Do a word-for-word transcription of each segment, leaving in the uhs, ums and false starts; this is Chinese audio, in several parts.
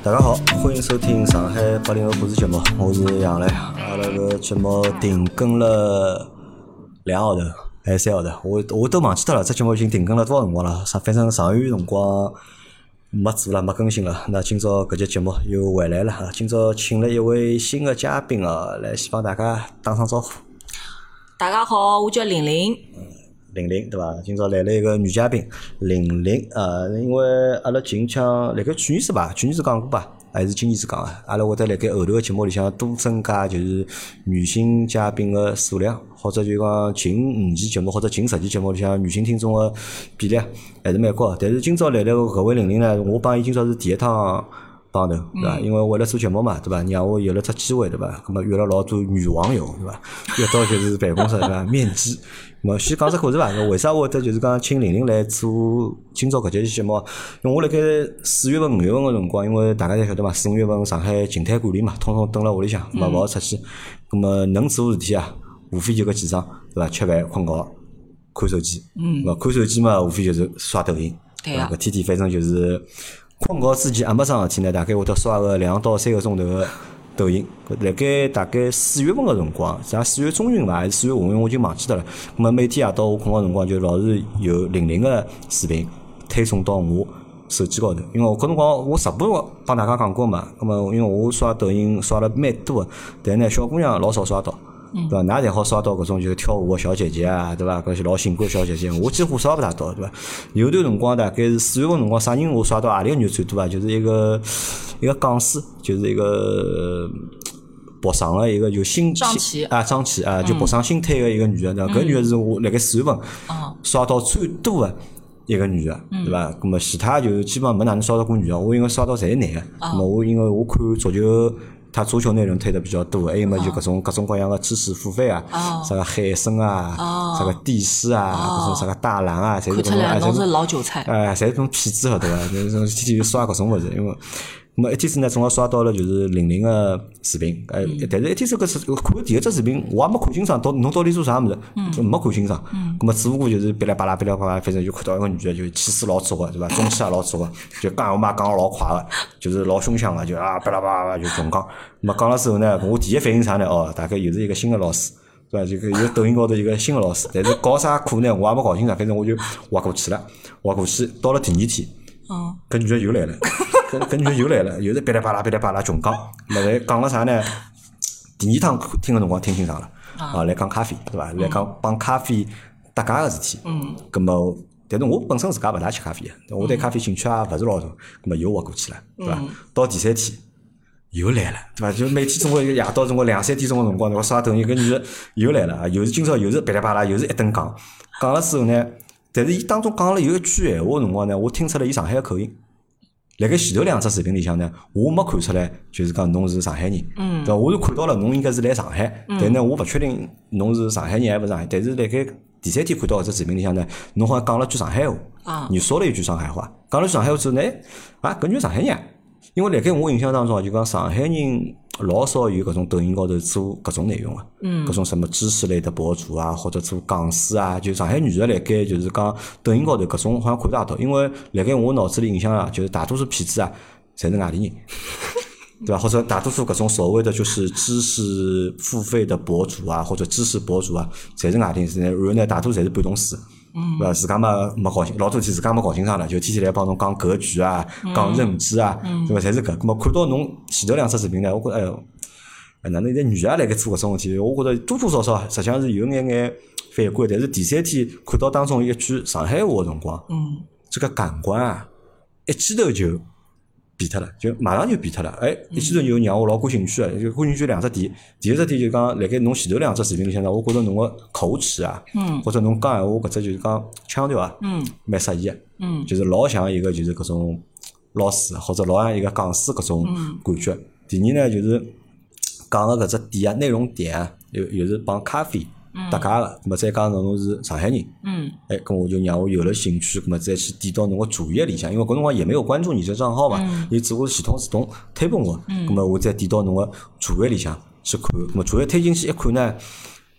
大家好，欢迎收听上海八零后故事节目，我是杨磊。阿拉个节目停更了两号头还是三号头，我我都忘记脱了。这节目已经停更了多少辰光了？上反正上个月辰光没做了，没更新了。那今朝搿节节目又回来了啊！今朝请了一位新的嘉宾啊，来先帮大家打声招呼。 大家好，我叫玲玲。 玲玲对伐？今朝来了一个女嘉宾，玲玲啊，因为阿拉近腔辣盖去年子吧，去年子讲过吧，还是今年子讲啊？阿拉会得辣盖后头个节目里向多增加就是女性嘉宾个数量，或者就讲近五期节目或者近十期节目里向女性听众个比例还是蛮高。但是今朝来了搿位玲玲呢，我帮伊今朝是第一趟帮头，对伐？因为为了做节目嘛，对伐？让我有了只机会，对伐？咁么约了老多女网友，对伐？约到就是办公室对伐？面基。咁么先讲只故事伐？为啥会得就是讲请玲玲来做今朝搿节节目？因为我辣盖四月份、五月份个辰光，因为大家侪晓得嘛，四五月份上海静态管理嘛，通通蹲辣屋里向，咁么勿好出去。咁么能做事体啊，无非就搿几桩，对伐？吃饭、困觉、看手机。嗯。咁看手机嘛，无非就是刷抖音。对啊。搿天天反正就是。困觉之前也没桩事体呢，大概会得刷个两到三个钟头个抖音。辣盖大概四月份个辰光，啥四月中旬伐，还是四月下旬，我已经忘记脱了。咁么每天夜到我困觉辰光，就老是有玲玲个视频推送到我手机高头。因为我搿辰光我直播帮大家讲过嘛，咁么因为我刷抖音刷了蛮多个，但呢小姑娘老少刷到。对伐？㑚侪好刷到搿种就是跳舞个小姐姐啊，对伐？搿些老性感小姐姐，我几乎刷勿大到，对伐？有段辰光大概是四月份辰光，啥人我刷到何里个女最多啊？就是一个一个讲师，就是一个北上个一个就新张琪啊，张琪啊，就北上新推个一个女的，对伐？搿女的是我辣盖四月份刷到最多个一个女的，对伐？咁么其他就基本上没哪能刷到过女的，我因为刷到侪是男的，咁么我因为我看足球。他足球内容推的比较多，还有么就各种各种各样的知识付费啊，啥个海参啊，啥个地师啊，各种啥个大蓝啊，侪是搿种啊， 侪是老韭菜， 哎，侪是种骗子对伐？就是天天就刷搿种物事，因为。咁么一天子呢，总好刷到了就是玲玲个视频，哎，但是一天子搿是看第一只视频，我也没看清爽，到侬到底做啥物事，就没看清爽。咁么只不过就是噼里啪啦噼里啪啦，反正就看到一个女的，就气势老足个，对伐？中气也老足个，就讲话嘛讲老快个，就是老凶相个，就啊噼里啪啦就总讲。咁么讲了之后呢，我第一反应啥呢？哦，大概又是一个新的老师，对伐？就个有抖音高头一个新的老师，但是搞啥课呢？我也没搞清爽，反正我就划过去了，划过去到了第二天，搿女的又来了。搿搿女的又来了，又是噼里啪啦噼里啪啦穷讲，咾来讲了啥呢？第二趟听个辰光听清爽了，啊，来讲咖啡，对伐？来讲帮咖啡搭界个事体。嗯。咾么，但是我本身自家勿大吃咖啡个，我对咖啡兴趣也勿是老大，咾么又活过去了，对伐？到第三天又来了，对伐？就每天总归夜到总归两三点钟个辰光，我刷抖音，搿女的又来了，又是今朝又是噼里啪啦，又是一顿讲，讲了之后呢，但是伊当中讲了有一句闲话个辰光呢，我听出了伊上海个口音。辣盖前头两只视频里向呢，我没看出来，就是讲侬是上海人，嗯，对伐？我是看到了侬应该是来上海，嗯、但呢，我勿确定侬是上海人还勿是上海。但是辣盖第三天看到搿只视频里向呢，侬好像讲了句上海话，啊，你说了一句上海话，讲了句上海话之后呢，啊，搿女上海人，因为辣盖我印象当中啊，就讲上海人老少有搿种抖音高头做搿种内容啊，嗯，搿种什么知识类的博主啊，或者做讲师啊，就上海女的辣盖就是讲抖音高头搿种好像看大到，因为辣盖我脑子里印象啊，就是大多数骗子啊，侪是外地人，对吧？或者大多数搿种所谓的就是知识付费的博主啊，或者知识博主啊，侪是外地人，然后呢，大多侪是半懂事。对伐？自家嘛没搞清，老多天自家没搞清爽了，就天天来帮侬讲格局啊，讲认知啊，对伐？侪是搿。咁么看到侬前头两只视频呢，我觉着哎哟，哪能现女也辣盖做搿种事体？我觉着多多少少实际上是有眼眼反感。但是第三天看到当中一句上海话个辰光，嗯，这个感官啊，一记头就变脱了，就马上就变脱了。哎，一记头就让我老感兴趣个，就感兴趣两只点。第一只点就讲，辣盖侬前头两只视频里向呢，我觉着侬个口齿啊，嗯，或者侬讲闲话搿只就是讲腔调啊，嗯，蛮适意个，嗯，就是老像一个就是搿种老师或者老像一个讲师搿种感觉。嗯、第二呢，就是讲个搿只点啊，内容点啊，又又是帮咖啡。搭界个，咁么再加上侬是上海人，嗯，哎，咁我就让我有了兴趣，咁么再去点到侬个主页里向，因为搿辰光也没有关注你这账号嘛，伊只不过系统自动推拨我，咁么我再点到侬个主页里向去看，咁么主页推进去一看呢，呃，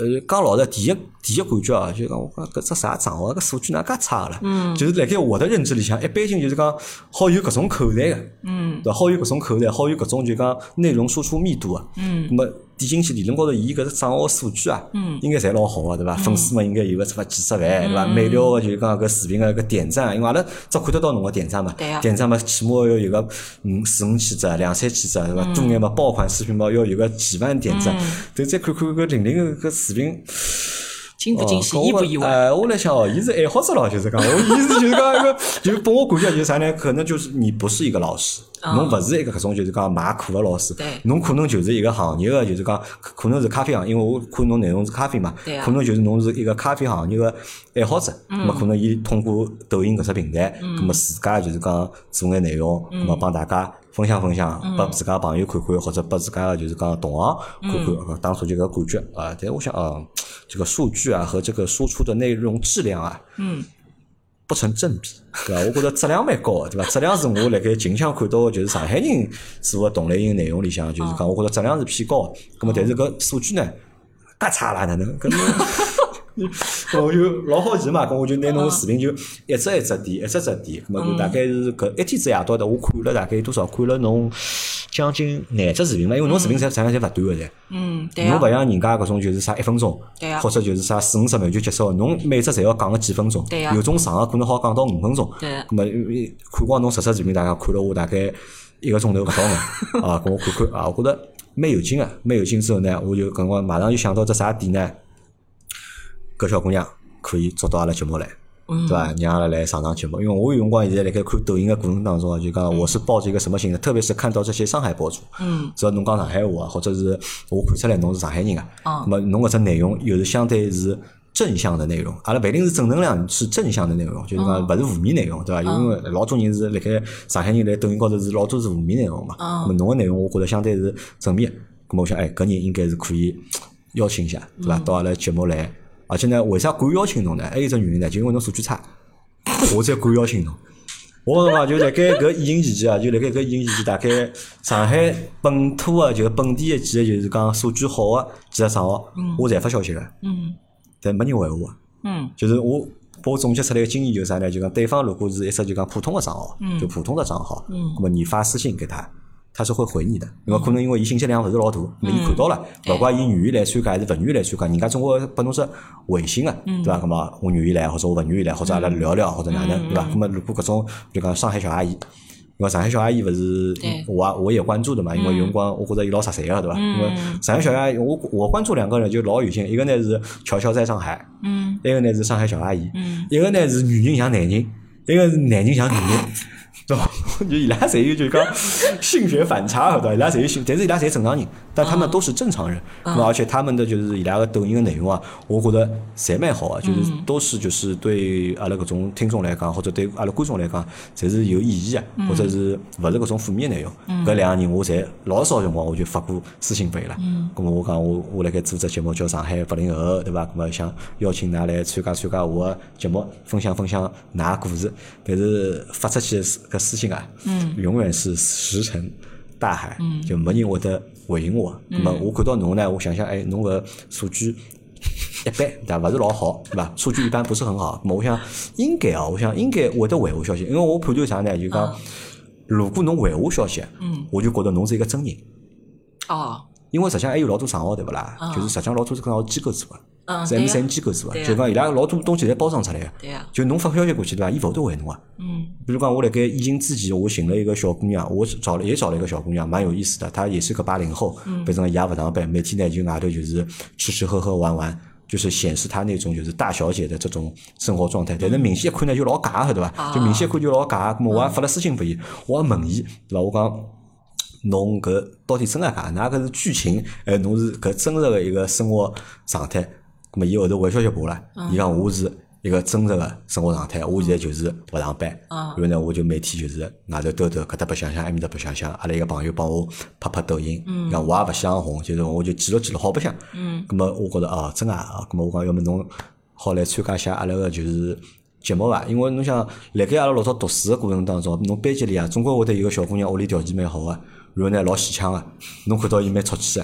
呃，讲老实，第一第一感觉啊，就讲我讲搿只啥账号，搿数据哪介差个啦？嗯，就是辣盖我的认知里向，一般性就是讲好有搿种口才个，嗯，对，好有搿种口才，好有搿种就讲内容输出密度啊，嗯，那么点进去理论高头，伊搿只账号数据啊，嗯，应该侪老好个，对伐？粉丝嘛应该有个什么几十万，对伐？每条个就是讲搿视频个搿点赞，因为阿拉只看得到侬个点赞嘛，点赞嘛起码要有个嗯四五千只、两三千只，对伐？多眼嘛爆款视频嘛要有个几万点赞，但再看看搿玲玲搿视频。 惊不惊喜，意不意外？ 呃，我来想哦，伊是爱好者咯，就是讲，我意思就是讲一个，就拨我感觉就是啥呢？可能就是你不是一个老师，侬勿是一个搿种就是讲卖课个老师，侬可能就是一个行业个，就是讲可能是咖啡行业，因为我看侬内容是咖啡嘛，可能就是侬是一个咖啡行业个爱好者，那么可能伊通过抖音搿只平台，那么自家就是讲做眼内容，那么帮大家。分享分享，拨自家朋友看看，或者拨自家的就是讲同行看看，当初这个感觉啊。但我想啊，这个数据啊和这个输出的内容质量啊，嗯，不成正比，对吧？我觉得质量蛮高的，对吧？质量是我辣盖近腔看到的，就是上海人做的同类型内容里向，就是讲我觉得质量是偏高的。咁么，但是搿数据呢，介差啦，哪能？搿我就老好奇嘛，咁我就拿侬视频就一只一只点，一只只点，咁么就大概是搿一天子夜到的，我看了大概多少？看了侬将近廿只视频嘛，因为侬视频侪实际上侪勿短个噻。嗯，对啊。侬勿像人家搿种就是啥一分钟，对啊，或者就是啥四五十秒就结束，侬每只侪要讲个几分钟，对啊。有种长个可能好讲到五分钟，对。咁么看光侬十只视频，大家看了我大概一个钟头勿到嘛，啊，咁我看看啊，我觉得蛮有劲个，蛮有劲之后呢，我就搿光马上就想到只啥点呢？搿小姑娘可以做到阿拉节目来，嗯、对伐？让阿拉来上上节目，因为我有辰光现在辣盖看抖音的过程当中，就讲我是抱着一个什么心态，特别是看到这些上海博主，嗯，只要侬讲上海话，或者是我看出来侬是上海人啊，那么侬搿只内容又是相对是正向的内容，阿拉勿一定是正能量，是正向的内容，就是讲勿是负面内容，对伐？因为老多人是辣盖上海人来抖音高头是老多是负面内容嘛，那么侬个内容我觉得相对是正面，那么我想哎，搿人应该是可以邀请一下，对伐？到阿拉节目来。而且呢，为啥敢邀请侬呢？还有一只原因呢，就因为侬数据差，我才敢邀请侬。我讲就辣盖搿疫情期间啊，就辣盖搿疫情期间，大概上海本土个就本地个几个就是讲数据好个几个账号，我侪发消息个，嗯，但没人回我，嗯，就是我我总结出来个经验就是啥呢？就讲对方如果是一只就讲普通个账号，嗯，就普通的账号，嗯，那么你发私信给他。他是会回你的，因为可能因为伊信息量勿是老大，那么伊看到了，勿怪伊愿意来参加还是勿愿意来参加，人家总归拨侬只回信个，对伐？那么我愿意来，或者我勿愿意来，或者阿拉聊聊，或者哪能，对伐？那么如果搿种就讲上海小阿姨，因为上海小阿姨勿是我我也关注的嘛，因为有辰光我觉着伊老实在个，对伐？因为上海小阿姨，我我关注两个人就老有劲，一个呢是乔乔在上海，嗯，一个呢是上海小阿姨，嗯，一个呢是女人像男人，一个是男人像女人。对吧？就伊拉侪有就讲性学反差，对吧？伊拉侪有性，但是伊拉侪正常人，但他们都是正常人。嗯、而且他们的就是伊拉个抖音的内容啊，我觉得侪蛮好啊，就是都是就是对阿拉搿种听众来讲，或者对阿拉观众来讲，侪是有意义的，嗯、或者是勿是搿种负面内容。搿两个人我侪老少辰光我就发过私信拨伊拉。嗯。咁我讲我我辣盖做只节目叫上海八零后，对伐？咁么想邀请㑚来参加参加我个节目，分享分享㑚故事，但是发出去。个私信啊，嗯，永远是石沉大海，嗯，就没人会得回应我。那么、嗯、我看到侬呢，我想想，哎，侬个数据一般，对伐？勿是老好，对伐？数据一般不是很好。那么我想应该啊，我想应该会得回我消息，因为我判断啥呢？就讲，如果侬回我消息，嗯，我就觉得侬是一个真人。哦。因为实际上还有老多账号对勿啦？嗯、就是实际上老多是跟老机构做个，是 M C N 机构做个，就讲伊拉老多东西侪包装出来个。对啊。就侬发消息过去对伐？伊勿会得回侬啊。嗯。比如讲，我辣盖疫情之前，我寻了一个小姑娘，我找了也找了一个小姑娘，蛮有意思的。她也是个八零后，反正也勿上班，每天呢就外头就是吃吃喝喝玩玩，就是显示她那种就是大小姐的这种生活状态。但是明显一看呢就老假个对伐？就明显一看就老假。咁我还发了私信拨伊，我还问伊对伐？我讲。侬搿到底真个假？㑚搿是剧情，哎，侬是搿真实个一个生活状态。咁么伊后头回消息拨我了，伊讲我是一个真实个生活状态，我现在就是勿上班，然后呢我就每天就是外头兜兜，搿搭白相相，埃面搭白相相。阿拉一个朋友帮我拍拍抖音，讲我也勿想红，就是我就记录记录好白相。咁么我觉着哦，真啊，咁么我讲要么侬好来参加一下阿拉个就是节目伐？因为侬想辣盖阿拉老早读书个过程当中，侬班级里啊，总归会得有个小姑娘屋里条件蛮好个。然后呢，老戏腔个，侬看到伊蛮出气个，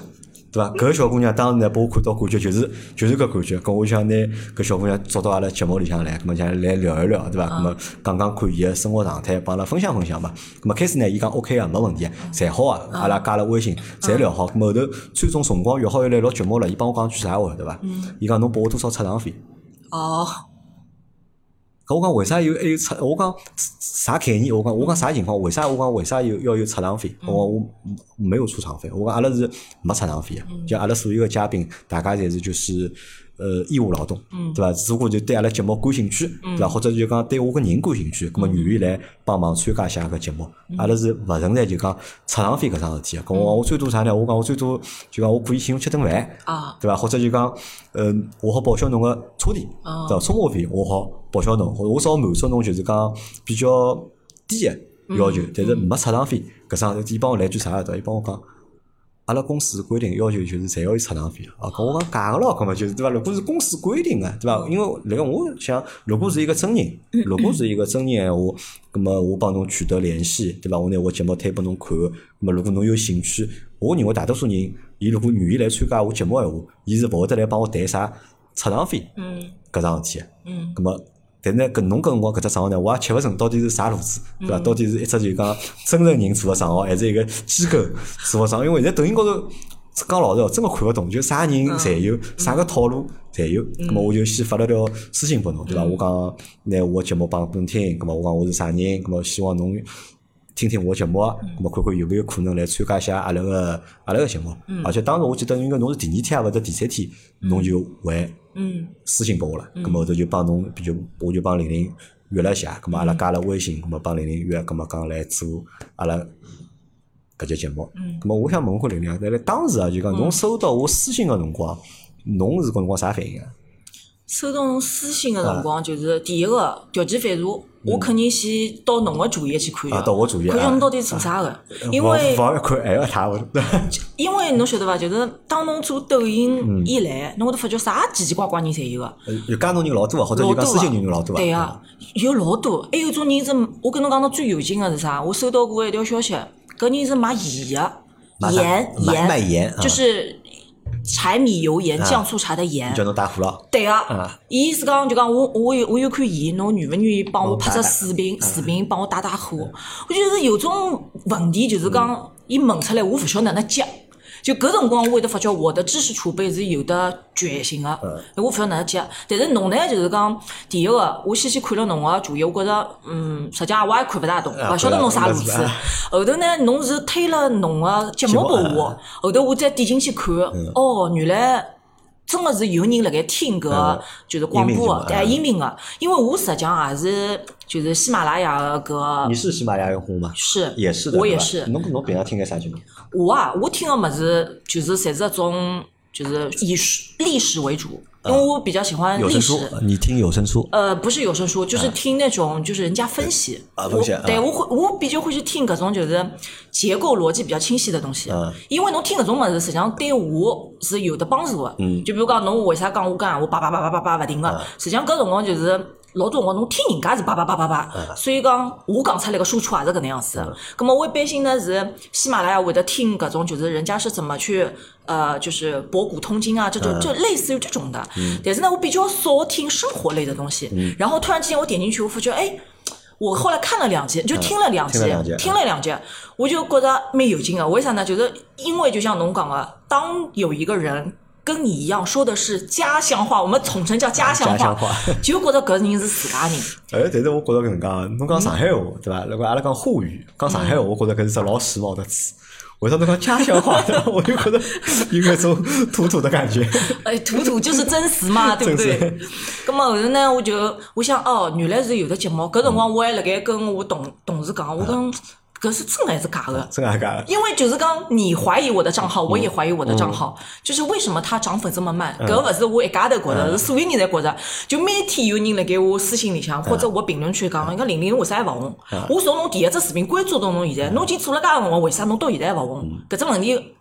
对伐？搿个小姑娘当时呢，拨我看到感觉就是就是搿感觉，搿我想拿搿小姑娘抓到阿拉节目里向来，葛末想来聊一聊，对伐？葛末讲讲看伊个生活状态，帮阿拉分享分享嘛。葛末开始呢，伊讲 OK 个，没问题，侪好啊，阿拉加了微信，侪聊好。葛末后头最终辰光约好要来录节目了，伊帮我讲句啥话，对伐？伊讲侬拨我多少出场费？ 哦。 搿我讲为啥有还有出？我讲啥概念？我讲我讲啥情况？为啥我讲为啥有要有出场费？我讲我没有出场费。我讲阿拉是没出场费个，就阿拉所有个嘉宾，大家侪是就是呃义务劳动，对伐？如果就对阿拉节目感兴趣，对伐？或者就讲对我个人感兴趣，葛末愿意来帮忙参加一下搿节目。阿拉是勿存在就讲出场费搿桩事体个。搿我讲我最多啥呢？我讲我最多就讲我可以请侬吃顿饭，对伐？或者就讲呃我好报销侬个车钿，对伐？充话费我好报销侬，我只好满足侬就是讲比较低个要求，但是没出场费搿桩。伊帮我来句啥对伐？伊帮我讲，阿拉公司规定要求就是侪要有出场费啊。搿我讲假个咯，搿么就是对伐？如果是公司规定个，对伐？因为辣盖我想，如果是一个真人，如果是一个真人闲话，搿么我帮侬取得联系，对伐？我拿我节目推拨侬看，搿么如果侬有兴趣，我认为大多数人，伊如果愿意来参加我节目闲话，伊是勿会得来帮我谈啥出场费，嗯，搿桩事体，嗯，搿么。但是呢，搿侬跟我搿只账号呢，我也吃勿准到底是啥路子，对伐？到底是一只就讲真人人做个账号，还是一个机构做个账号？因为现在抖音高头讲老实话，真个看勿懂，就啥人侪有，啥个套路侪有。咁么我就先发了条私信拨侬，对伐？我讲拿我节目帮侬听，咁么我讲我是啥人，咁么希望侬听听我节目，咁么看看有没有可能来参加一下阿拉个阿拉个节目。而且当时我记得应该侬是第二天啊，或者第三天，侬就回。嗯，私信拨我了，咁么后头就帮侬，比如我就帮玲玲约了一下，咁么阿拉加了微信，咁么帮玲玲约，咁么讲来做阿拉搿节节目。嗯，咁么我想问问玲玲，在当时啊，就讲侬收到我私信个辰光，侬是搿辰光啥反应啊？ 收到侬私信个辰光，就是第一个条件反射，我肯定先到侬个主页去看啊，到我主页， 看晓侬到底做啥个，因为勿好看还要他， 因为侬晓得伐？就是当侬做抖音以来，侬会得发觉啥奇奇怪怪人侪有个， 有加侬人老多啊，或者就讲私信人老多啊， 对啊，有老多，还有种人是，我跟侬讲到最有劲个是啥？我收到过一条消息，搿人是卖盐个，盐盐卖盐， 就是柴米油盐酱醋茶的盐， 叫侬带货了。 对啊，伊是讲就讲我我有我有看伊，侬愿勿愿意帮我拍只视频，视频帮我打打火？我觉得有种问题就是讲，伊问出来我勿晓得哪能接。就搿辰光，我会得发觉我的知识储备是有的局限个，我勿晓得哪能接。但是侬呢，就是讲第一个，我先去看了侬个主页，我觉着，嗯，实际上我也看勿大懂，勿晓得侬啥路子。后头呢，侬是推了侬个节目拨我，后头我再点进去看，哦，原来真个是有人辣盖听搿就是广播个，哎，音频个。因为我实际上也是就是喜马拉雅个搿。 你是喜马拉雅用户吗？ 是， 也是的。 我也是。 侬侬平常听个啥节目？ 我啊，我听个物事就是侪是种就是以历史为主，因为我比较喜欢历史。 你听有声书？ 呃，不是有声书，就是听那种就是人家分析。 啊，分析。 对，我会我比较会去听搿种就是结构逻辑比较清晰的东西。嗯。因为侬听搿种物事，实际上对我是有的帮助的。嗯。就比如讲，侬为啥讲我讲我叭叭叭叭叭叭勿停个？实际上搿辰光就是。老多辰光侬听人家是叭叭叭叭叭，所以讲我讲出来个输出也是搿能样子。咁么我一般性呢是喜马拉雅会得听搿种，就是人家是怎么去呃，就是博古通今啊这种，就类似于这种的。但是呢，我比较少听生活类的东西。然后突然之间我点进去，我发觉哎，我后来看了两集，就听了两集，听了两集，我就觉得蛮有劲的。为啥呢？就是因为就像侬讲的，当有一个人。跟你一样说的是家乡话，我们统称叫家乡话， 家乡话就觉得搿人是自家人。 哎，但是我觉得搿能讲，侬讲上海话对伐？如果阿拉讲沪语，讲上海话，我觉得搿是只老时髦的词。为啥侬讲家乡话？我就觉得有一种土土的感觉。 哎，土土就是真实嘛，对不对？咁么后头呢，我就我想哦，原来是有的节目。搿辰光我还辣盖跟我同同事讲，我讲。搿是真还是假的？ 真还是假的？ 因为就是讲你怀疑我的账号，我也怀疑我的账号，嗯、就是为什么他涨粉这么慢？搿勿是我一家头觉着，是所有人侪觉着。就每天有人辣盖我私信里向或者我评论区讲，你讲玲玲为啥还勿红？我从侬第一只视频关注到侬现在，侬已经做了介辰光，为啥侬到现在还勿红？搿只问题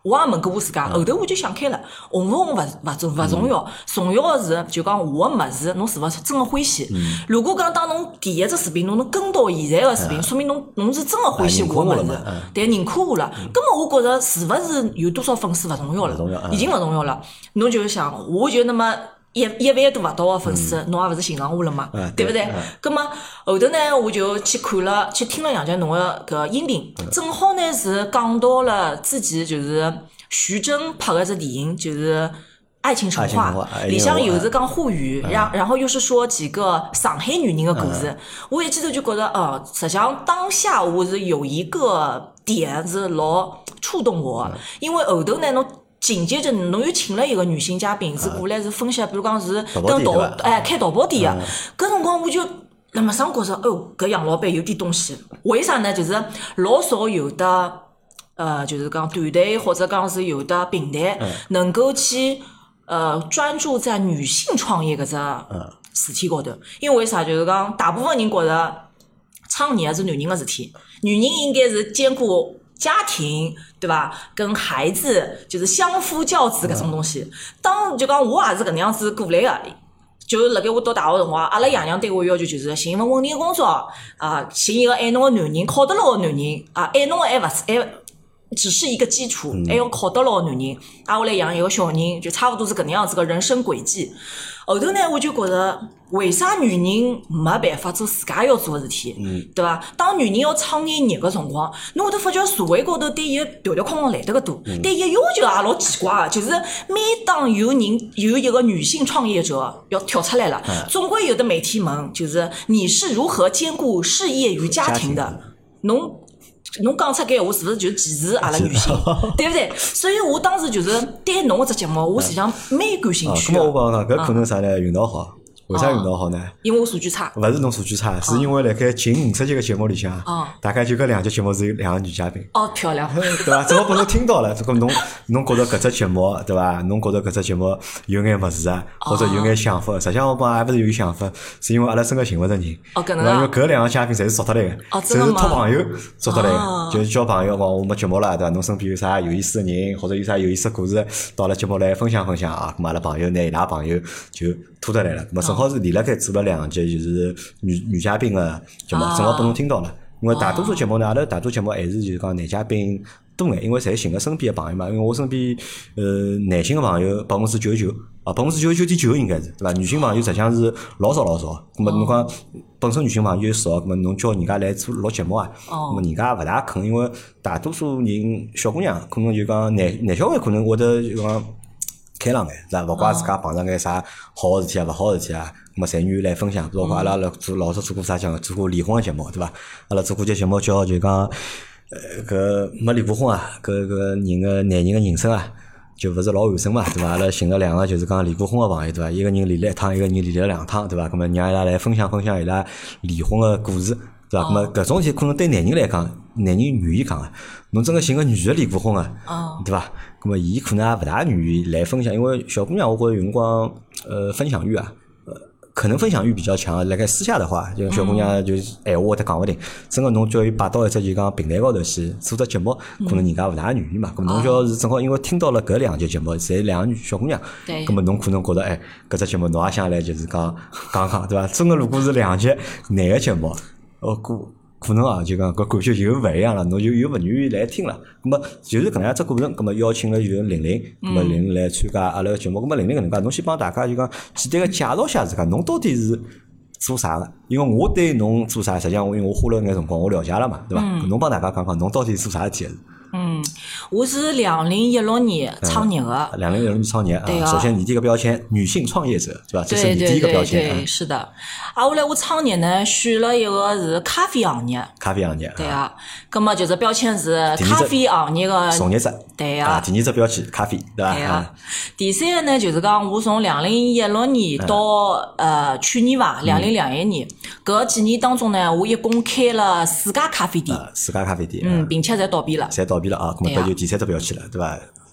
我也问过我自家，后头我就想开了，红勿红勿勿重勿重要，重要个是就讲我个物事侬是勿是真个欢喜。如果讲当侬第一只视频侬能跟到现在个视频，说明侬侬是真个欢喜我个物事，对，认可我了。根本我觉着是勿是有多少粉丝勿重要了，已经勿重要了。侬就想，我就那么。一一万多勿到个粉丝，侬也勿是欣赏我了嘛，对勿对？葛末后头呢，我就去看了，去听了杨姐侬个搿音频，正好呢是讲到了自己就是徐峥拍个只电影，就是《爱情神话》，里向又是讲沪语，然然后又是说几个上海女人的故事。我一记头就觉得，哦，实际上当下我是有一个点是老触动我，因为后头呢侬。紧接着，侬又请了一个女性嘉宾，是过来是分析，比如讲是跟淘哎开淘宝店的，搿辰光我就那么上觉着，哦，搿杨老板有点东西。为啥呢？就是老少有的，呃，就是讲团队或者讲是有的平台能够去呃专注在女性创业搿只事体高头。因为为啥？就是讲大部分人觉着创业是男人的事体，女人应该是兼顾。家庭对吧？跟孩子就是相夫教子搿种东西。当就讲我也是搿能样子过来的，就辣盖我读大学辰光，阿拉爷娘对我要求就是寻一份稳定的工作啊，寻一个爱侬个男人，靠得牢个男人啊，爱侬个还勿是还只是一个基础，还要靠得牢个男人。啊，我来养一个小人，就差不多是搿能样子个人生轨迹。后头呢，我就觉着为啥女人没办法做自家要做的事体，嗯，对伐？当女人要创业热个辰光，侬会得发觉社会高头对伊个条条框框来得个多，嗯、对伊个要求也老奇怪个，就是每当有人有一个女性创业者要跳出来了，嗯、总归有的媒体问，就是你是如何兼顾事业与家庭的？侬。侬讲出搿闲话是勿是就歧视阿拉女性，对不对？所以我当时就是对侬搿只节目，我实际上蛮感兴趣的。 咁我讲讲，搿可能啥呢？运道好。为啥运道好呢？ 因为我数据差。 勿是侬数据差，是因为辣盖近五十集个节目里向，大概就搿两集节目是有两个女嘉宾。 哦，漂亮， 对伐？正好拨侬听到了，这个侬侬觉着搿只节目，对伐？侬觉着搿只节目有眼物事啊，或者有眼想法。实际上我讲也勿是有想法，是因为阿拉真个寻勿着人。 哦，搿能啊。 因为搿两个嘉宾侪是找得来个，侪是托朋友找得来个，就是叫朋友讲我没节目了，对伐？侬身边有啥有意思个人，或者有啥有意思个故事，到了节目来分享分享啊。咁阿拉朋友拿伊拉朋友就拖得来了，咁正好是连辣盖做了两集，就是女女嘉宾个节目，正好拨侬听到了。因为大多数节目呢，阿拉大多数节目还是就是讲男嘉宾多眼，因为侪寻个身边个朋友嘛。因为我身边呃男性个朋友百分之九十九啊，百分之九十九点九应该是对伐？女性朋友实际上是老少老少。咁么侬讲本身女性朋友少，咁么侬叫人家来做录节目啊，咁么人家勿大肯，因为大多数人小姑娘可能就讲男男小孩可能会得就讲。开朗眼是吧？勿怪自家碰上眼啥好个事体啊，勿好个事体啊，咁么侪愿意来分享。包括阿拉辣做老早做过啥讲，做过离婚个节目，对伐？阿拉做过节节目叫就讲，呃，搿没离过婚啊，搿搿人个男人个人生啊，就勿是老完整嘛，对伐？阿拉寻了两个就是讲离过婚个朋友，对伐？一个人离了一趟，一个人离了两趟，对伐？咁么让伊拉来分享分享伊拉离婚个故事。对伐？咁么搿种事体可能对男人来讲，男人愿意讲个，侬真个寻个女个离过婚个，对伐？咁么伊可能也勿大愿意来分享，因为小姑娘我觉着有辰光，呃，分享欲啊，呃，可能分享欲比较强。辣盖私下的话，就小姑娘就是闲话会得讲勿定，真个侬叫伊摆到一只就讲平台高头去做只节目，可能人家勿大愿意嘛。咁侬叫是正好因为听到了搿两集节目，侪两个女小姑娘，咁么侬可能觉着哎，搿只节目侬也想来就是讲讲讲，对伐？真个如果是两集男个节目。哦，可可能啊，就讲搿感觉就勿一样了，侬就又勿愿意来听了。咁么就是搿能样只过程，咁么邀请了就是玲玲，咁么玲玲来参加阿拉个节目。咁么玲玲搿能介，侬先帮大家就讲简单个介绍下自家，侬到底是做啥个？因为我对侬做啥，实际上我因为我花了眼辰光，我了解了嘛，对伐？侬帮大家讲讲，侬到底是做啥事体个？ 嗯，我是两零一六年创业的。 两零一六年创业啊，首先你第一个标签女性创业者，对吧？这是你第一个标签。 对对对，是的。啊，后来我创业呢，选了一个是咖啡行业。 咖啡行业。 对啊，咁么就是标签是咖啡行业的从业者。 对啊。 第二只标签咖啡，对吧？ 对啊。第三个呢，就是讲我从两零一六年到呃去年吧，两零两一年，搿几年当中呢，我一共开了四家咖啡店。 四家咖啡店。 嗯，并且侪倒闭了。 侪倒闭了啊，咁么搿就第三只标签了，对伐？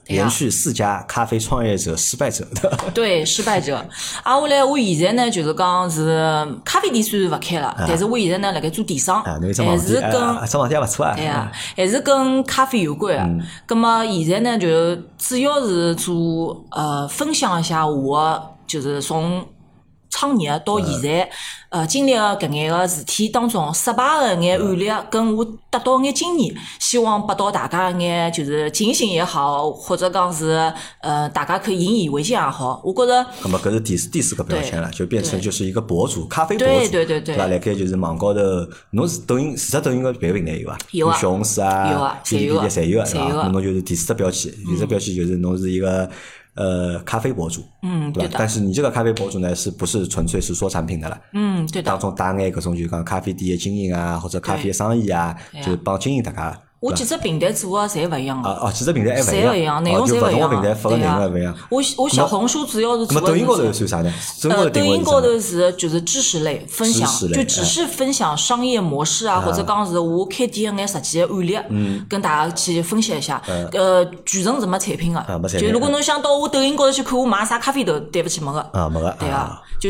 连续四家咖啡创业者失败者的。 对，失败者。啊，我来，我现在呢就是讲是咖啡店虽然勿开了，但是我现在呢辣盖做电商，还是跟做网店勿错啊。 对啊，还是跟咖啡有关啊。咁么现在呢就主要是做呃分享一下我就是从创业到现在，呃，经历个搿眼个事体当中失败个眼案例，跟我得到眼经验，希望拨到大家一眼就是警醒也好，或者讲是呃，大家可以引以为戒也好。我觉着， 那么搿是第四第四个标签了，就变成就是一个博主，咖啡博主， 对对对对， 对吧？辣盖就是网高头，侬是抖音，除脱抖音个别个平台有伐？ 有啊， 小红书啊， 有啊， 哔哩哔哩侪有个，对伐？ 那侬就是第四个标签，第四个标签就是侬是一个。呃，咖啡博主， 嗯， 对吧？ 对但是你这个咖啡博主呢，是不是纯粹是说产品的了？ 嗯，对的。 当中带眼搿种就是讲咖啡店的经营啊，或者咖啡的生意啊，就是帮经营大家。 我几只平台做个侪勿一样啊哦，几只平台还勿一样，内容侪勿一样。 就勿同个平台发个内容勿一样。 我我小红书主要是做。 那么抖音高头算啥呢？ 呃，抖音高头是就是知识类分享，就只是分享商业模式啊，或者讲是我开店个眼实际个案例，跟大家去分析一下。呃，全程是没产品个，就如果侬想到我抖音高头去看我买啥咖啡豆，对不起没个。 啊，没个。 对啊，就是。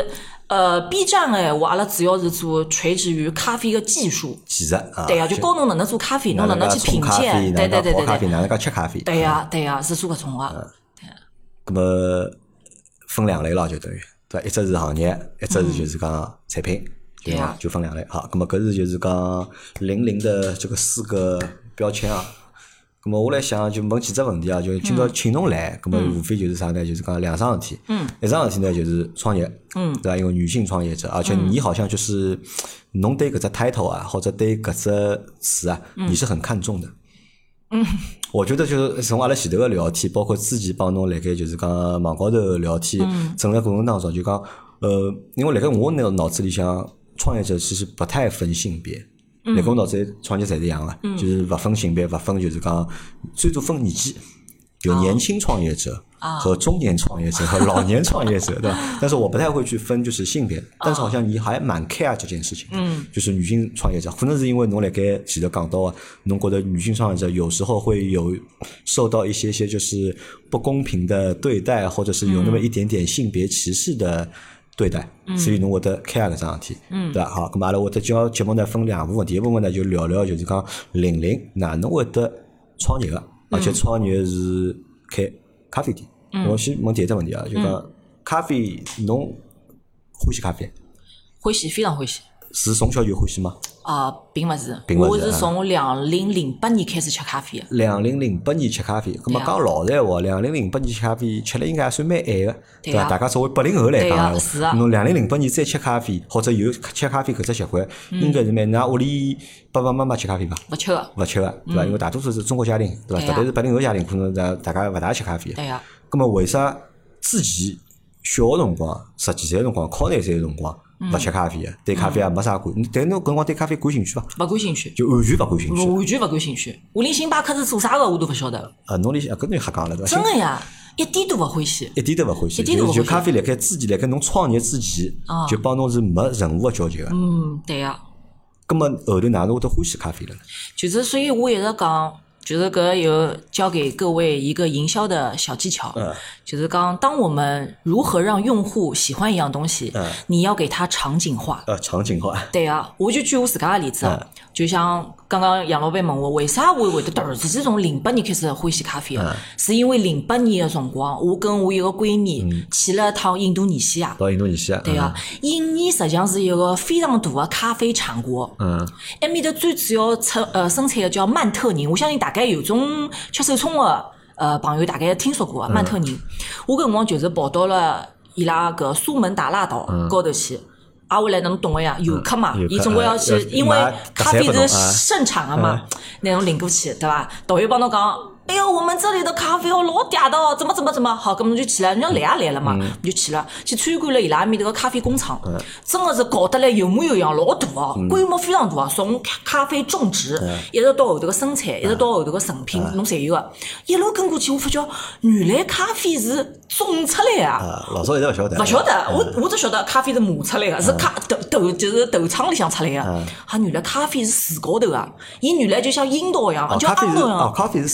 呃 ，B 站诶，我阿拉主要是做垂直于咖啡个技术， 技术啊， 对啊，就教侬哪能做咖啡，侬哪能去品鉴，对对对对对， 哪能介吃咖啡， 对呀对呀，是做搿种个。 对。咁么分两类咯，就等于对，一只是行业，一只是就是讲产品，就就分两类。好，咁么搿是就是讲零零的这个四个标签啊。咁么我来想就问几只问题啊，就今朝请侬来，咁么无非就是啥呢？就是讲两桩事体。嗯。一桩事体呢就是创业，嗯，对吧？一个女性创业者，而且你好像就是侬对搿只 title 啊，或者对搿只词啊，你是很看重的。嗯。我觉得就是从阿拉前头个聊天，包括之前帮侬辣盖就是讲网高头聊天，整个过程当中就讲，呃，因为辣盖我脑脑子里向，创业者其实不太分性别。辣盖我脑子里创业侪是一样个，嗯、就是勿分性别，勿分就是讲最多分年纪，有年轻创业者和中年创业者和老年创业者，对吧？但是我不太会去分就是性别，但是好像你还蛮 care 这件事情，嗯，就是女性创业者，可能是因为侬辣盖前头讲到啊，侬觉得女性创业者有时候会有受到一些些就是不公平的对待，或者是有那么一点点性别歧视的。对待，所以侬会得 care 搿桩事体，嗯、对伐？好，咁阿拉会得叫节目呢分两部分，第一部分呢就聊聊就是讲玲玲哪能会得创业个，而且创业是开咖啡店。嗯、我先问第一只问题啊，就讲、嗯、咖啡侬欢喜咖啡？ 欢喜，非常欢喜。 是从小就欢喜吗？ 啊，并勿是， 并勿是， 我是从两零零八年开始吃咖啡的。 两零零八年吃咖啡，咁么讲老实闲话，两零零八年吃咖啡吃了应该还算蛮晚个，对伐？大家作为八零后来讲是啊， 侬两零零八年再吃咖啡，或者有吃咖啡搿只习惯，应该是蛮㑚屋里爸爸妈妈吃咖啡伐？ 勿吃个， 勿吃个，对伐？因为大多数是中国家庭，对伐？特别是八零后家庭，可能大大家勿大吃咖啡。 对呀。 咁么为啥之前小个辰光，十几岁个辰光，考廿岁个辰光？勿吃咖啡个，对咖啡也没啥感，但侬搿辰光对咖啡感兴趣伐？ 勿感兴趣， 就完全勿感兴趣。 完全勿感兴趣，我连星巴克是做啥个我都勿晓得。 啊，侬连搿侬瞎讲了对伐？ 真个呀，一点都勿欢喜， 一点都勿欢喜。就就咖啡辣盖之前，辣盖侬创业之前，就帮侬是没任何个交集个。 嗯，对呀。 葛末后头哪能会得欢喜咖啡了呢？ 就是所以我一直讲。就是搿有教给各位一个营销的小技巧，嗯、就是讲当我们如何让用户喜欢一样东西，嗯、你要给它场景化。 呃，场景化。 对啊，我就举我自家的例子啊，嗯、就像刚刚杨老板问我为啥我会得突然之间从零八年开始欢喜咖啡，嗯、是因为零八年的辰光，我跟我一个闺蜜、嗯、去了趟印度尼西亚。 到印度尼西亚。 对啊，嗯、印尼实际上是一个非常大的咖啡产国。嗯。埃面的最主要出呃生产的叫曼特宁，我相信大概有种吃手冲的呃朋友大概听说过啊，曼特宁。嗯、我搿辰光就是跑到了伊拉搿苏门答腊岛高头去，啊，我来侬懂个呀，游客嘛，伊总归要去，因为咖啡是盛产个嘛，那种领过去，对伐？导游帮侬讲。哎呦，我们这里的咖啡哦，老嗲的哦，怎么怎么怎么好，咁么就去了，人家来也来了嘛，嗯、就去了，去参观了伊拉面迭个咖啡工厂，嗯、真的是搞得来有模有样，老大哦，嗯、规模非常大，从咖啡种植、嗯、一直到后头个生产，嗯、一直到后头个成品，侬侪、嗯、有个。一路跟过去，我发觉原来咖啡是种出来啊！ 啊老早一直勿晓得， 勿晓得，嗯、我我只晓得咖啡是磨出来个，嗯、是咖豆豆就是豆厂里向出来个。嗯、啊，原来咖啡是树高头啊，伊原来就像樱桃一样， 哦、 像樱桃一样。 哦，咖啡是树高头种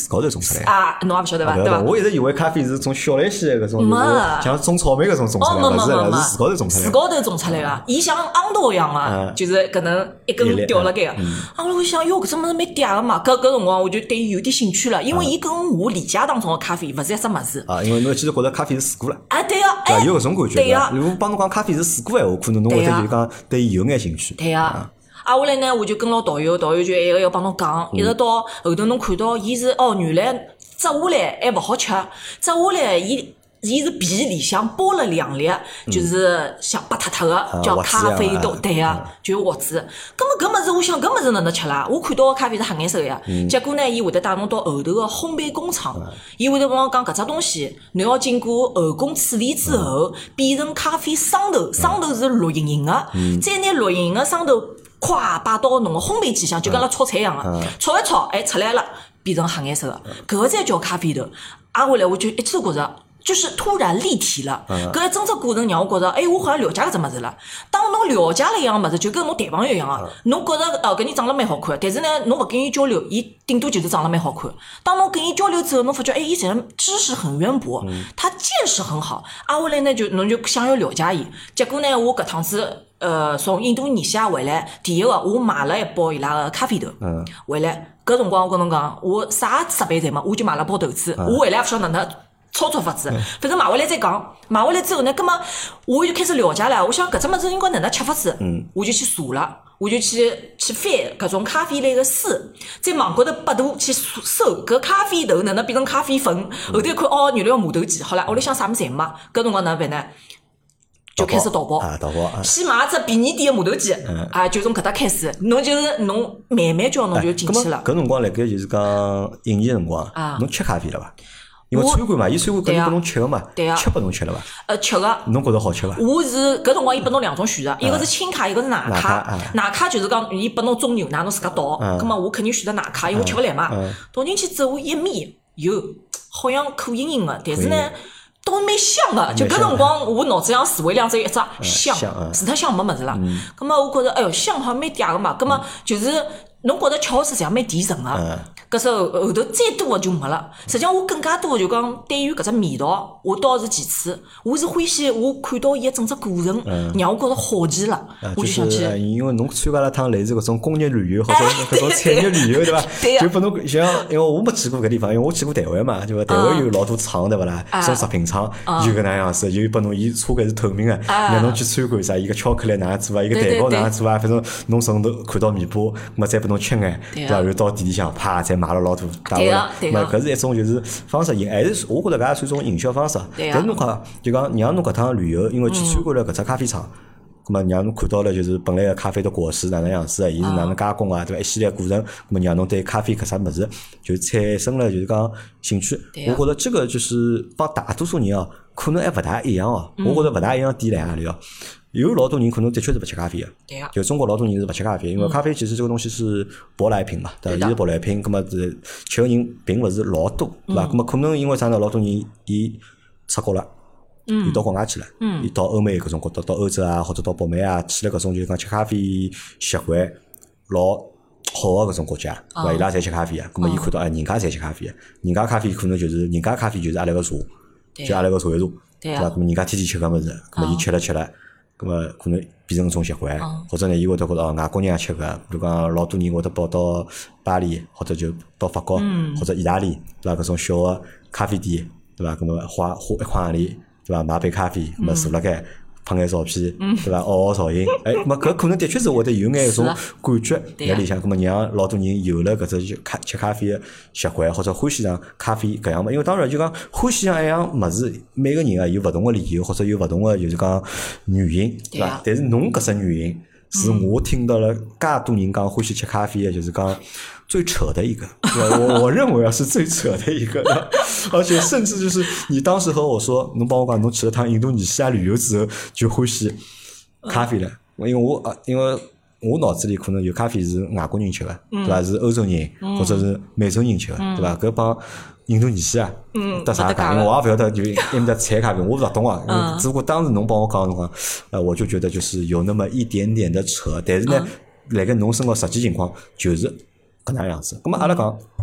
出来啊，侬也勿晓得伐？对伐？ 我一直以为咖啡是种小类些搿种，就是像种草莓搿种种出来， 勿是是树高头种出来， 树高头种出来个，伊像昂头一样个，就是搿能一根吊辣盖个。啊，我想哟，搿只物事蛮嗲个嘛，搿搿辰光我就对伊有点兴趣了，因为伊跟我理解当中个咖啡勿是一只物事。 啊，因为侬其实觉得咖啡是水果了。 啊，对个， 哎，有搿种感觉。 对个。 如果帮侬讲咖啡是水果闲话，可能侬会得就讲对伊有眼兴趣。 对个。啊，后来呢，我就跟牢导游，导游就一个要帮侬讲，一直到后头侬看到伊是哦，原来摘下来还勿好吃，摘下来伊。伊是皮里向剥了两粒，就是像白塌塌个，叫咖啡豆，对呀，就是壳子。葛末搿物事，我想搿物事哪能吃啦？我看到个咖啡是黑颜色个呀。结果呢，伊会得带侬到后头个烘焙工厂，伊会得帮侬讲搿只东西，侬要经过后工处理之后，变成咖啡霜头，霜头是绿莹莹个，再拿绿莹莹个霜头咵摆到侬个烘焙机上，就跟阿拉炒菜一样个，炒一炒，哎，出来了，变成黑颜色个，搿个才叫咖啡豆。挨下来我就一记头觉着。就是突然立体了，搿一整只过程让我觉着，哎，我好像了解搿只物事了。当侬了解了一样物事，就跟侬谈朋友一样个，侬觉着哦，搿人长得蛮好看，但是呢，侬勿跟伊交流，伊顶多就是长得蛮好看。当侬跟伊交流之后，侬发觉，哎，伊这人知识很渊博，他见识很好。挨下来呢，就侬就想要了解伊。结果呢，我搿趟子呃从印度尼西亚回来，第一个我买了一包伊拉个咖啡豆，回来搿辰光我跟侬讲，我啥设备侪没，我就买了包豆子，我回来勿晓得哪能。操作法子，反正买回来再讲。买回来之后呢，葛末我就开始了解了。我想搿只物事应该哪能吃法子，嗯，我就去查了，我就去去翻搿种咖啡类个书，在网高头百度去搜搿咖啡豆哪能变成咖啡粉。后头一看哦，原来要磨豆机。好了，屋里向啥物事侪没，搿辰光哪能办呢？就开始淘宝啊，淘宝啊， 先买只便宜点个磨豆机，啊，就从搿搭开始，侬就是侬慢慢叫侬就进去了。 搿辰光辣盖就是讲应季辰光，侬吃咖啡了伐？因为餐馆嘛，伊餐馆肯定拨侬吃个嘛，吃拨侬吃了伐？ 呃，吃个。 侬觉着好吃伐？ 我是搿辰光伊拨侬两种选择，一个是轻卡，一个是奶卡。奶卡就是讲伊拨侬种牛奶，侬自家倒。葛末我肯定选择奶卡，因为我吃勿来嘛。倒进去之后，我一抿，哟，好像苦硬硬个，但是呢，倒蛮香个。就搿辰光，我脑子上词汇量只有一只香，除脱香没物事啦。葛末我觉着，哎哟，香好像蛮嗲个嘛。葛末就是侬觉着吃好吃，实际上蛮提神个。搿时候后头再多个就没了。实际上我更加多就讲对于搿只味道，我倒是其次，我是欢喜我看到伊个整只过程，让我觉着好奇了，我就想去。 因为侬参加了趟类似搿种工业旅游或者搿种产业旅游，对伐？就拨侬像，因为我没去过搿地方，因为我去过台湾嘛，对伐？台湾有老多厂，对勿啦？种食品厂就搿能样子，就拨侬伊车搿是透明个，让侬去参观啥，伊个巧克力哪样做啊，伊个蛋糕哪样做啊，反正侬从头看到尾巴，咾再拨侬吃眼，对伐？然后到店里向啪再买了老多。 对个，对个， 搿是一种就是方式，还是我觉着搿也算一种营销方式。但是侬看，就讲让侬搿趟旅游，因为去参观了搿只咖啡厂，咁么让侬看到了就是本来个咖啡的果实哪能样子，伊是哪能加工啊，对伐？一系列过程，咁么让侬对咖啡搿啥物事就产生了就是讲兴趣。我觉着这个就是帮大多数人哦，可能还勿大一样哦。我觉着勿大一样点辣何里哦？有老多人可能的确是勿吃咖啡的， 对啊， 就中国老多人是勿吃咖啡，因为咖啡其实这个东西是舶来品嘛，对伐？伊是舶来品，葛末是吃个人并勿是老多，对伐？葛末可能因为啥呢？老多人伊出国了，伊到国外去了，伊到欧美搿种国到到欧洲啊，或者到北美啊，去了搿种就是讲吃咖啡习惯老好个搿种国家，对伐？伊拉侪吃咖啡啊，葛末伊看到哎，人家侪吃咖啡，人家咖啡可能就是人家咖啡就是阿拉个茶，就阿拉个茶叶茶，对伐？葛末人家天天吃搿物事，葛末伊吃了吃了。咁么可能变成一种习惯，或者呢，伊会得觉得哦，外国人也吃个，比如讲老多人会得跑到巴黎，或者就到法国，或者意大利，对伐？搿种小个咖啡店，对伐？咁么花花一块洋钿，对伐？买杯咖啡，咁么坐辣盖拍眼照片，对伐？熬熬照应，哎，咁么搿可能的确是会得有眼一种感觉在里向，咁么让老多人有了搿只咖吃咖啡个习惯，或者欢喜上咖啡搿样嘛。因为当然就讲欢喜上一样物事，每个人啊有勿同个理由，或者有勿同个就是讲原因，对伐？但是侬搿只原因是我听到了介多人讲欢喜吃咖啡个，就是讲最扯的一个，对吧？我我认为啊是最扯的一个，而且甚至就是你当时和我说，侬帮我讲侬去了趟印度尼西亚旅游之后就欢喜咖啡了，因为我啊因为我脑子里可能有咖啡是外国人吃的，对吧？是欧洲人或者是美洲人吃的，对吧？搿帮印度尼西亚得啥咖啡？我也勿晓得就埃面搭产咖啡，我勿大懂啊。只不过当时侬帮我讲辰光，呃，我就觉得就是有那么一点点的扯，但是呢，辣盖侬身高实际情况就是搿能样子。咁么阿拉讲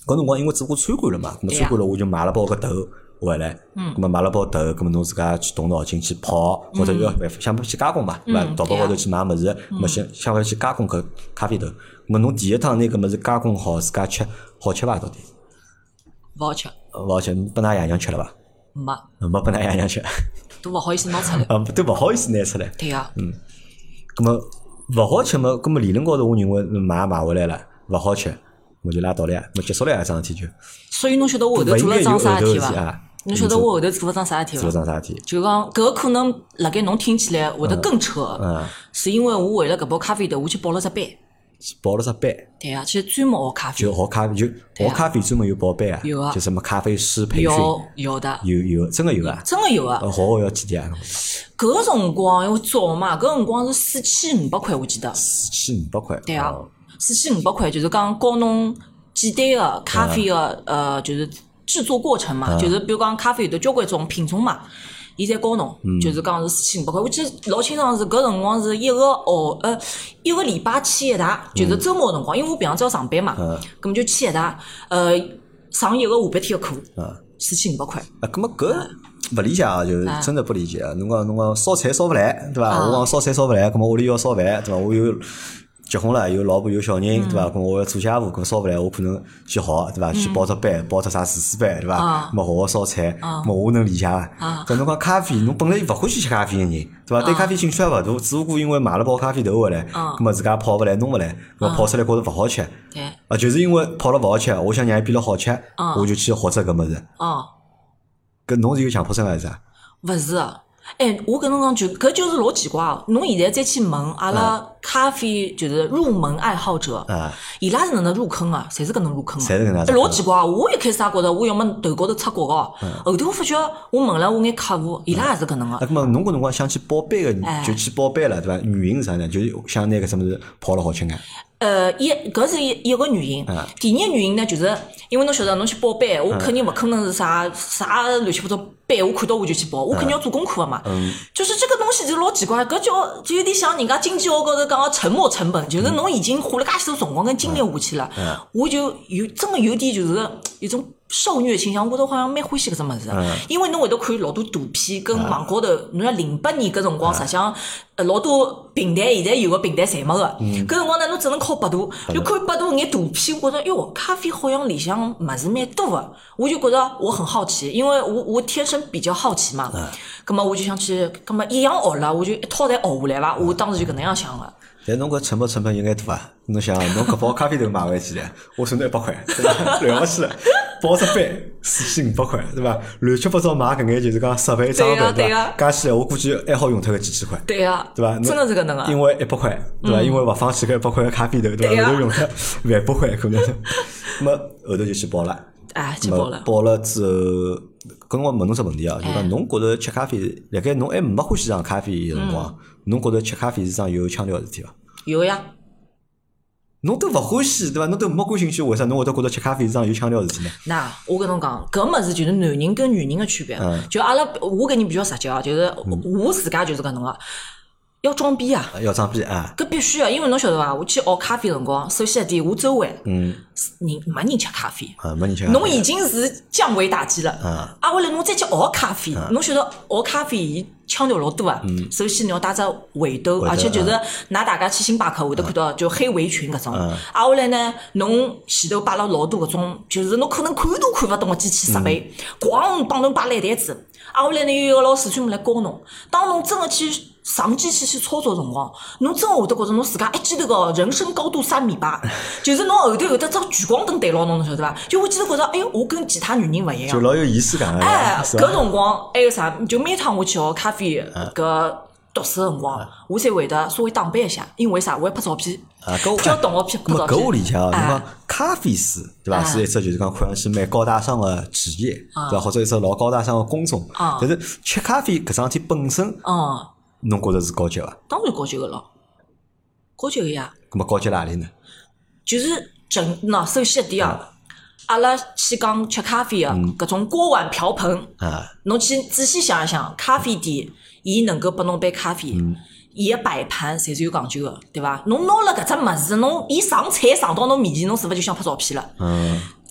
搿辰光因为做过餐馆了嘛，咁么餐馆了我就买了包个豆回来，咁么买了包豆，咁么侬自家去动脑筋去泡，或者要想办法去加工嘛，对伐？淘宝高头去买物事，咁么想想办法去加工搿咖啡豆。咁么侬第一趟拿搿物事加工好，自家吃好吃伐？到底？ 勿好吃。 勿好吃，拨㑚爷娘吃了伐？ 没。 没拨㑚爷娘吃。 都勿好意思拿出来。 啊，都勿好意思拿出来。 对呀。 嗯。咁么勿好吃嘛？咁么理论高头我认为买买回来了，勿好吃。我就拉倒了呀，我结束了呀，桩事体就。 所以侬晓得我后头做了桩啥事体伐？侬晓得我后头做了桩啥事体伐？ 做了桩啥事体？ 就讲搿可能辣盖侬听起来会得更扯， 嗯， 是因为我为了搿包咖啡豆，我去报了只班。 去报了只班。 对啊，去专门学咖啡。 就学咖啡，就学咖啡专门有报班啊？ 有啊。 就什么咖啡师培训？ 有有的。 有有，真个有啊？ 真个有啊。 学学要几钿啊？ 搿辰光因为早嘛，搿辰光是四千五百块，我记得。 四千五百块。 对啊，四千五百块就是讲教侬。简单个咖啡个呃，就是制作过程嘛，就是比如讲咖啡有得交关种品种嘛，伊侪教侬，就是讲是四千五百块。我记得老清爽是搿辰光是一个号呃一个礼拜去一台，就是周末辰光，因为我平常只要上班嘛，咁么就去一台，呃上一个下半天个课，四千五百块。 啊，咁么搿勿理解啊，就是真的不理解啊。侬讲侬讲烧菜烧勿来，对伐？我讲烧菜烧勿来，咁么屋里要烧饭，对伐？我有。结婚了，有老婆有小人，对伐？咁我要做家务，咁烧勿来，我可能去学，对伐？去报只班，报只啥厨师班，对伐？咁学学烧菜，咁我能理解伐？搿侬讲咖啡，侬本来勿欢喜吃咖啡个人，对伐？对咖啡兴趣也勿大，只不过因为买了包咖啡豆回来，咁么自家泡勿来，弄勿来，咁泡出来觉着勿好吃，啊，就是因为泡了勿好吃，我想让伊变得好吃，我就去学只搿物事。搿侬是有强迫症还是啥？ 勿是。哎，我跟侬讲就搿就是老奇怪哦。侬现在再去问阿拉咖啡就是入门爱好者，伊拉是哪能入坑啊？侪是搿能入坑啊？ 侪是搿能。 老奇怪，我一开始也觉着我要么头高头出国哦，后头我发觉我问了我眼客户，伊拉也是搿能个。 啊，搿么侬搿辰光想去报班个，就去报班了，对伐？原因是啥呢？就是想拿搿什么事泡了好吃眼。 呃，一搿是一一个原因。第二个原因呢，就是因为侬晓得，侬去报班，我肯定勿可能是啥啥乱七八糟班，我看到我就去报，我肯定要做功课个嘛。就是这个东西就老奇怪，搿就就有点像人家经济学高头讲个沉没成本，就是侬已经花了介许多辰光跟精力下去了，我就有真个有点就是一种受虐倾向，我觉得好像蛮欢喜搿只物事，因为侬会得看老多图片跟网高头，侬像零八年搿辰光，实际上呃老多平台现在有个平台侪没个，搿辰光呢侬只能靠百度，就看百度眼图片，我觉着哟，咖啡好像里向物事蛮多个，我就觉着我很好奇，因为我我天生比较好奇嘛，葛末我就想去，葛末一样学了，我就一套侪学下来伐，我当时就搿能样想个。 但侬搿成本成本有眼大啊！侬想，侬搿包咖啡豆买回去唻，我算侬一百块，对伐？了勿起了，报只班四千五百块，对伐？乱七八糟买搿眼就是讲设备装备，对伐？加起来我估计还好用脱个几千块， 对呀， 对伐？ 真的是搿能个。 因为一百块，对伐？因为勿放弃搿一百块个咖啡豆，对伐？后头用脱万把块可能。那么后头就去报了， 哎，去报了。 报了之后，跟我问侬只问题啊，就讲侬觉着吃咖啡，辣盖侬还没欢喜上咖啡个辰光，侬觉着吃咖啡是桩有腔调个事体伐？ 有呀。 侬都勿欢喜对伐？侬都没感兴趣，为啥侬会得觉得吃咖啡是桩有腔调的事体呢？ 那我跟侬讲，搿物事就是男人跟女人的区别。嗯、就阿拉，我跟你比较实际啊，就是我自家就是搿能个，要装逼啊！ 要装逼啊！ 搿必须啊，因为侬晓得伐？我去学咖啡辰光，首先一点，我周围嗯人没人吃咖啡啊，没人吃咖啡， 侬已经是降维打击了啊！啊，为了侬再去学咖啡，侬晓得学咖啡伊腔调老多啊。嗯、首先你要戴只围兜，而且就是拿大家去星巴克会得看到就黑围裙搿种。啊，后来呢，侬前头摆了老多搿种，就是侬可能看都看勿懂个机器设备，咣帮侬摆了一台子。啊，后来呢，有一个老师专门来教侬，当侬真个去上机器去操作辰光，侬真会得觉着侬自家一记头个人身高度三米八，就是侬后头有得只聚光灯对牢侬，侬晓得伐？就我记得觉着，哎哟，我跟其他女人勿一样， 就老有仪式感。 哎，搿辰光还有啥？就每趟我去学咖啡搿读书辰光，我才会得稍微打扮一下，因为啥？我要拍照片， 啊， 叫同学拍拍照片。 搿我理解啊，侬讲咖啡师对伐？是一只就是讲看上去蛮高大上个职业，对伐？或者一只老高大上个工种，但是吃咖啡搿桩事体本身，嗯。侬觉着是高级伐？ 当然高级个咯，高级个呀。 咁么高级哪里呢？ 就是整喏，首先一点啊，阿拉去讲吃咖啡个搿种锅碗瓢盆啊，侬去仔细想一想，咖啡店伊能够拨侬杯咖啡，伊个摆盘侪是有讲究个，对伐？侬拿了搿只物事，侬伊上菜上到侬面前，侬是勿是就想拍照片了？嗯。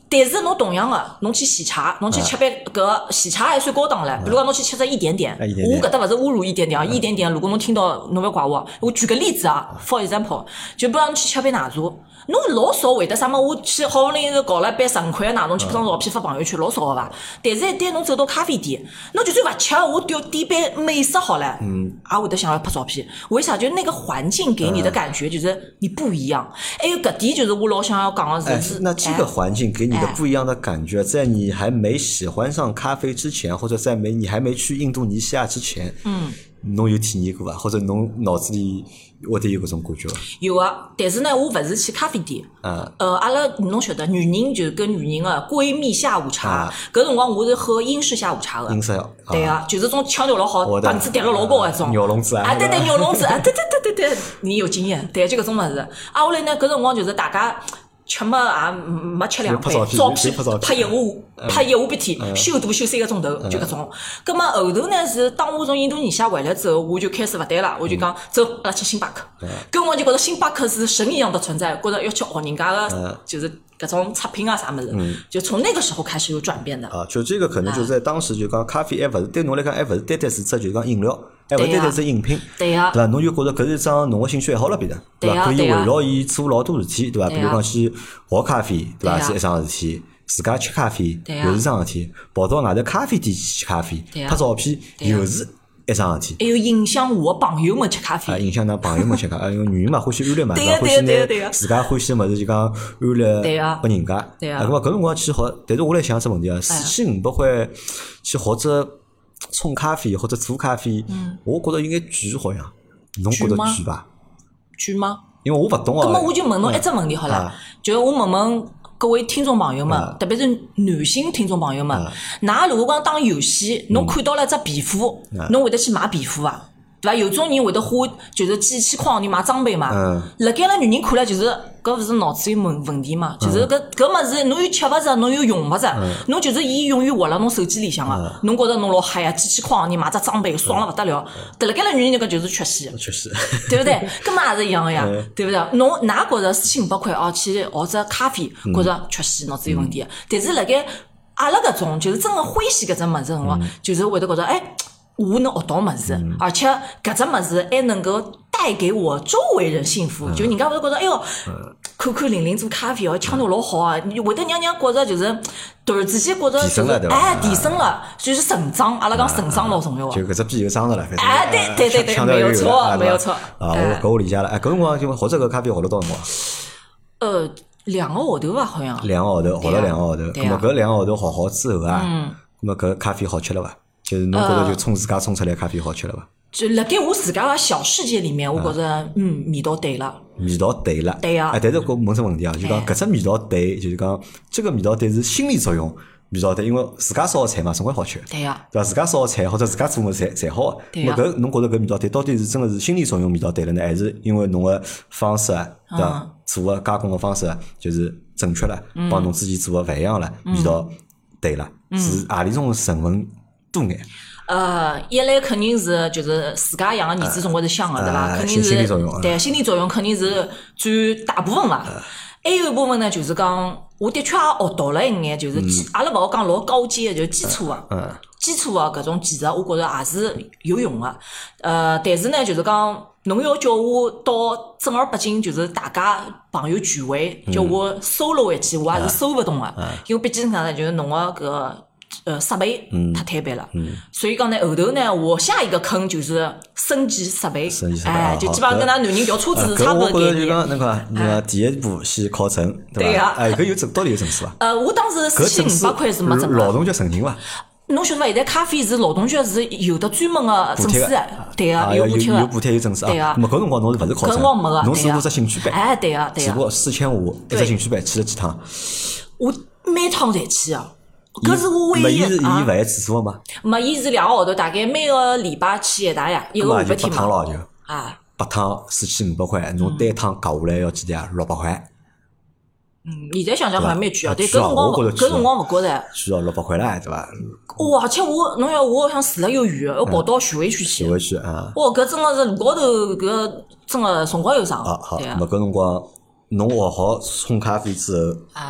但是侬同样个，侬去喜茶，侬去吃杯搿喜茶还算高档唻。比如讲侬去吃只一点点，我搿搭勿是侮辱一点点啊，一点点。如果侬听到，侬勿要怪我。我举个例子啊 ，for example， 就比如侬去吃杯奶茶，侬老少会得啥么？我去好不容易搞了一杯十五块个奶茶，去拍张照片发朋友圈，老少个伐？但是一旦侬走到咖啡店，侬就算勿吃，我点点杯美式好了，嗯，也会得想要拍照片。为啥？就那个环境给你的感觉就是你不一样。还有搿点就是我老想要讲个是， 那这个环境给你的不一样的感觉，在你还没喜欢上咖啡之前，或者在没你还没去印度尼西亚之前，嗯，侬有体验过伐？或者侬脑子里会得有搿种感觉伐？ 有啊，但是呢，我勿是去咖啡店。嗯。呃，阿拉侬晓得，女人就跟女人个闺蜜下午茶，搿辰光我是喝英式下午茶个。 英式。 对啊，就是种腔调老好，档次叠了老高个种。 鸟笼子啊。 啊，对对，鸟笼子啊，对对对对对，你有经验，对，就搿种物事。啊，后来呢，搿辰光就是大家。吃嘛也没吃两杯，照片拍一下拍一下鼻涕，修图修三个钟头，就搿种。葛末后头呢是当我从印度尼西亚回来之后，我就开始勿对了，我就讲走，阿拉去星巴克。搿我就觉得星巴克是神一样的存在，觉得要去学人家个就是搿种测评啊啥物事，就从那个时候开始有转变的。 啊，就这个可能就在当时就讲咖啡还勿是对侬来讲还勿是单单是只就是讲饮料。还勿单单是饮品， 对呀， 对伐？侬就觉着搿是一桩侬个兴趣爱好了，变成对伐？可以围绕伊做老多事体，对伐？比如讲去学咖啡，对伐？是一桩事体；自家吃咖啡又是桩事体；跑到外头咖啡店去吃咖啡，拍照片又是一桩事体。 还有影响我朋友们吃咖啡， 啊，影响㑚朋友们吃咖啡，因为女人嘛欢喜安利嘛，对伐？欢喜拿自家欢喜个物事就讲安利拨人家。 对啊， 咁么搿辰光去学，但是我来想只问题啊，四千五百块去学只。冲咖啡或者做咖啡，嗯、我觉得应该贵好像，侬觉得贵吧？ 贵吗？ 因为我勿懂啊。 那么我就问侬一只问题好了，嗯、就我问问各位听众朋友们，嗯、特别是女性听众朋友们，㑚、嗯、如果讲打游戏，侬看到了只皮肤，侬、嗯、会得去买皮肤伐？对伐？有种人会得花就是几千块钿买装备嘛。嗯。辣盖了女人看了就是，搿勿是脑子有问问题嘛？就是搿搿物事，侬又吃勿着，侬又用勿着，侬就是伊永远活辣侬手机里向个，侬觉着侬老嗨啊，几千块钿买只装备，爽了勿得了。但辣盖了女人搿就是缺陷。 缺陷。 对勿对？搿么也是一样个呀，对勿对？侬㑚觉着四千五百块哦去学只咖啡，觉着缺陷，脑子有问题。但是辣盖阿拉搿种就是真个欢喜搿只物事辰光，就是会得觉着哎。我能学到物事，嗯、而且搿只物事还能够带给我周围人幸福。嗯、就人家会觉得，哎哟，看看玲玲做咖啡哦，腔调老好啊，会得让人觉着就是突然之间觉着就是哎提升了，就是成长。阿拉讲成长老重要啊。 就搿只逼又长着了。 哎，对对对对，没有错，没有错。 啊，我搿我理解了。哎，搿辰光就学这个咖啡学了多少辰光？ 呃，两个号头吧，好像。 两个号头，学了两个号头。咁么搿两个号头学好之后啊，咁么搿咖啡好吃了伐？就是侬觉着就冲自家冲出来咖啡好吃了伐？ 就辣盖我自家个小世界里面，我觉着嗯味道对了。 味道对了。 对呀。 哎，但是我问只问题啊，就讲搿只味道对，就是讲这个味道对是心理作用味道对，因为自家烧个菜嘛，总归好吃。 对呀。 对伐？自家烧个菜或者自家做个菜侪好。 对呀。 搿侬觉着搿味道对，到底是真个是心理作用味道对了呢，还是因为侬个方式啊，对伐？做个加工个方式啊，就是正确了，帮侬之前做个勿一样了，味道对了，是何里种成分多眼？ 呃，一来肯定是就是自家养个儿子总归是香个，对伐？肯定是对心理作用肯定是占大部分伐。还有一部分呢，就是讲我的确也学到了一眼，就是基阿拉勿好讲老高阶个，就是基础个，基础个搿种技术，我觉着也是有用个。呃，但是呢，就是讲侬要叫我到正儿八经，就是大家朋友聚会，叫我 solo 一记，我也是收勿动个，因为毕竟啥呢，就是侬个搿。呃，设备太摊板了，嗯、所以讲呢，后头呢，我下一个坑就是升级设备， 升级设备， 哎，就基本上跟㑚男人调车子差不多概念。 我觉着就讲那个那个第一步先考证，对伐？哎，搿有证，到底有证书伐？ 呃，我当时四千五百块是没证。 劳动局申请伐？ 侬晓得伐？现在咖啡是劳动局是有的专门个证书的，对个，有补贴有补贴有证书啊。 对个。 那么搿辰光侬是勿是考证？搿辰光没个， 侬是过只兴趣班。 哎，对个，对个。 只不过四千五一只兴趣班去了几趟？ 我每趟侪去啊。搿是我唯一啊！伊是伊勿限次数个嘛？ 没，伊是两个号头，大概每个礼拜去一趟呀，一个礼拜天嘛。 八趟咯就啊， 八趟四千五百块，侬单趟夹下来要几钿啊？六百块。 嗯，现在想想好像蛮贵啊，对，搿辰光搿辰光勿觉着。 需要六百块唻，对伐？ 哇，而且我侬要我好像住了又远，要跑到徐汇区去。 徐汇区啊！ 哇，搿真个是路高头搿真个辰光又长。 啊好，那么搿辰光侬学好冲咖啡之后啊。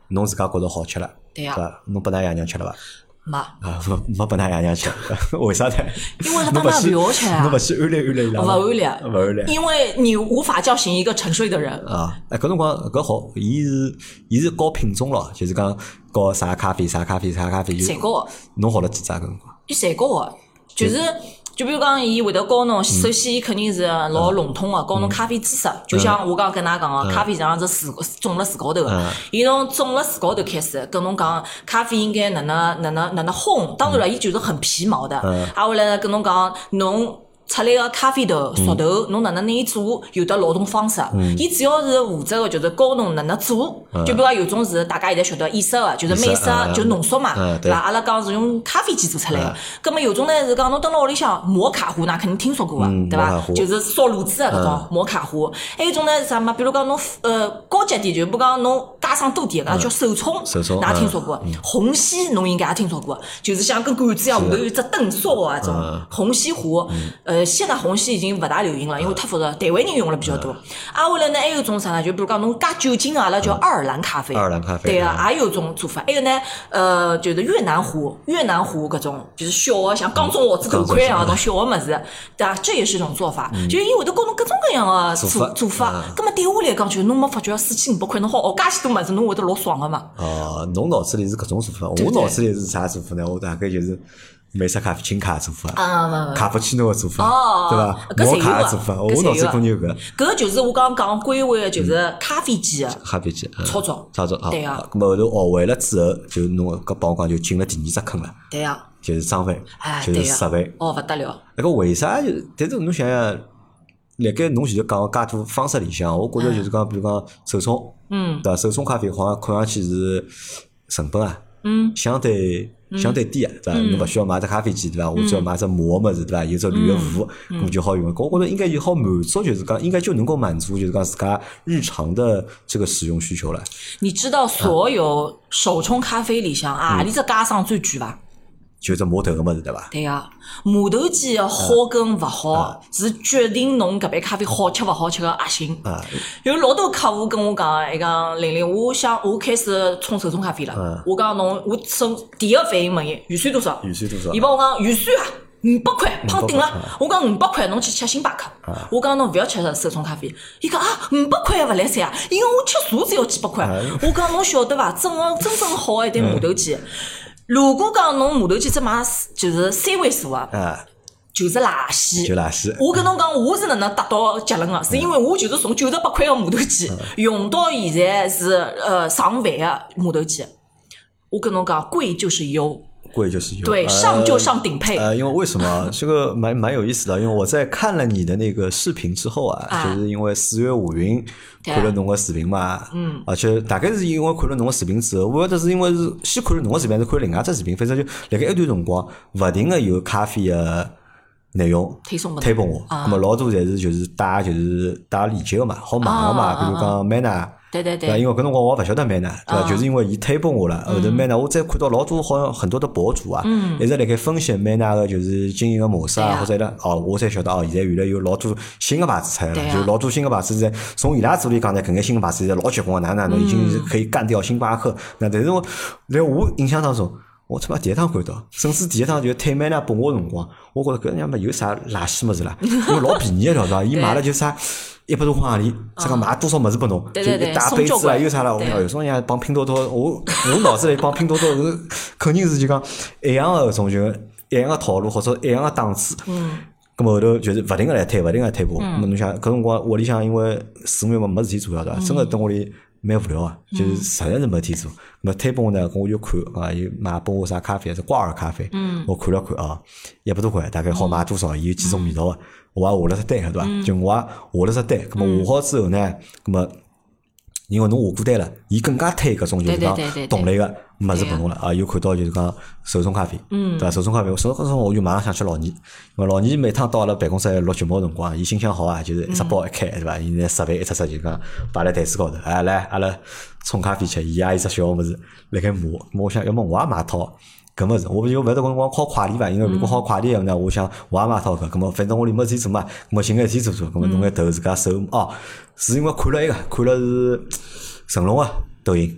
侬自家觉着好吃了， 对呀、 是伐？侬拨㑚爷娘吃了伐？ 没， 啊，没没拨㑚爷娘吃，为啥呢？ 因为他当然不要吃啊， 侬勿去安利安利伊拉， 勿安利， 勿安利， 因为你无法叫醒一个沉睡的人啊。哎，搿辰光搿好，伊是伊是教品种咯，就是讲教啥咖啡啥咖啡啥咖啡， 侪教个， 侬学了几只搿辰光？ 伊侪教个，就是。就比如讲，伊会得教侬，首先伊肯定是老笼统个，教侬咖啡知识。就像我刚刚跟㑚讲个，咖啡实际上是树种辣树高头个，伊从种辣树高头开始跟侬讲，咖啡应该哪能哪能哪能烘。当然了，伊就是很皮毛的，挨下来跟侬讲侬。出来个咖啡豆熟豆，侬哪能拿伊做，有的劳动方式。伊主要是负责个就是教侬哪能做。就比如讲有种是大家现在晓得意式个，就是美式就浓缩嘛，对伐？阿拉讲是用咖啡机做出来个。葛末有种呢是讲侬蹲辣屋里向摩卡壶，㑚肯定听说过个，对伐？就是烧炉子个搿种摩卡壶。还有一种呢是啥嘛？比如讲侬呃高级点，就比如讲侬加上多点个叫手冲，㑚听说过？虹吸侬应该也听说过，就是像根管子一样，下头有只灯烧个搿种虹吸壶，呃。现在虹吸已经勿大流行了，因为太复杂，台湾人用了比较多。啊，后来呢还有种啥呢？就比如讲侬加酒精啊，阿拉叫爱尔兰咖啡。 爱尔兰咖啡。 对啊，也有种做法。还有呢，呃，就是越南壶，越南壶搿种，就是小的像缸中鹵子头块啊，搿种小的物事，对伐？这也是一种做法。就因为都教侬各种各样的做做法。葛末对我来讲，就侬没发觉四千五百块，侬好学介许多物事，侬会得老爽个嘛？ 哦，侬脑子里是搿种做法，我脑子里是啥做法呢？我大概就是。美式咖啡、轻卡做法， 啊， 卡布奇诺的做法， 哦、 对伐？摩卡的做法，我脑子里有搿。 搿就是我刚刚讲归为就是咖啡机的咖啡机操作， 操作啊。 对啊。 咁后头学会了之后，就侬搿帮我讲就进了第二只坑了。 对啊。 就是装备，就是设备。 哦，勿得了。 那个为啥就？但是侬想想，辣盖侬前头讲个介多方式里向，我觉着就是讲，比如讲手冲，嗯，对伐？手冲咖啡好像看上去是成本啊，嗯，相对。相对低啊，对伐？侬勿需要买只咖啡机，对伐？我只要买只磨物事，对伐？有只铝个壶，搿么就好用。我觉着应该就好满足，就是讲应该就能够满足，就是讲自家日常的这个使用需求了。 你知道所有手冲咖啡里向啊，里只加上最贵伐？ 就只磨头个物事，对伐？ 对个，磨头机个好跟勿好，是决定侬搿杯咖啡好吃勿好吃个核心。有老多客户跟我讲，伊讲玲玲，我想我开始冲手冲咖啡了。我讲侬，我首第一个反应问伊预算多少？ 预算多少？ 伊帮我讲预算啊，五百块，胖顶了。我讲五百块，侬去吃星巴克。我讲侬勿要吃手冲咖啡。伊讲啊，五百块还勿来三啊，因为我吃茶只要几百块。我讲侬晓得伐？真个真正好一台磨头机。如果讲侬磨头机只买就是三位数啊，就是垃圾。 就垃圾。 我跟侬讲，我是哪能达到结论个？是因为我就是从九十八块个磨头机用到现在是呃上万个磨头机。我跟侬讲，贵就是优。 贵就是优， 对，上就上顶配。 呃，因为为什么这个蛮蛮有意思的？因为我在看了你的那个视频之后啊，啊就是因为四月五云看了侬个视频嘛，嗯，而且大概是因为看了侬个视频之后，我晓得是因为是先看了侬个视频，还是看另外只视频，反正就辣盖一段辰光，勿停个有咖啡个内容推送推播我，那么老多侪是就是带就是带链接个嘛，好买个嘛，比如讲 Mana。 对对对， 因为搿辰光我勿晓得 Mana， 对伐？就是因为伊推播我了，后头 Mana 我再看到老多好像很多的博主啊，一直辣盖分析 Mana 个就是经营个模式啊，或者啦，哦，我才晓得哦，现在原来有老多新个牌子出来了，就老多新个牌子在从伊拉嘴里讲呢，搿眼新个牌子现在老结棍个，哪哪能已经是可以干掉星巴克。那但是我在我印象当中，我他妈第一趟看到，甚至第一趟就推 Mana 拨我个辰光，我觉着搿娘么有啥垃圾物事啦？因为老便宜个，晓得伐？伊买了就啥。一百多块行钿，这个买多少物事拨侬？就一大杯子啊，有啥啦？我讲有种人帮拼多多，我我脑子里帮拼多多肯定是就讲一样个种就一样个套路或者一样个档次。嗯。咁么后头就是勿停个来推，勿停个来推播。咁么侬想搿辰光屋里向因为四五月份没事体做，晓得伐？真个等屋里蛮无聊啊，就是实在是没事体做。咁么推播呢，我就看啊，又买拨我啥咖啡，是挂耳咖啡。嗯。我看了看啊，一百多块，大概好买多少？伊有几种味道个。我也下了只单，对伐？就我也下了只单，咁么下好之后呢，咁么因为侬下过单了，伊更加推搿种就是讲同类个物事拨侬了啊！又看到就是讲手冲咖啡，对伐？手冲咖啡，手冲咖啡我就马上想起老倪，因为老倪每趟到阿拉办公室录节目个辰光，伊心情好啊，就是一只包一开，对伐？伊拿设备一出出就讲摆辣台子高头，哎来阿拉冲咖啡吃，伊也有只小物事辣盖磨，我想要么我也买套。搿么子，我就勿晓得搿辰光靠快递伐？因为如果靠快递呢，我想我也买套搿，搿么反正屋里没事体做嘛，搿么寻个事体做做，搿么弄个头自家手哦，是因为看了一个，看了是成龙个抖音。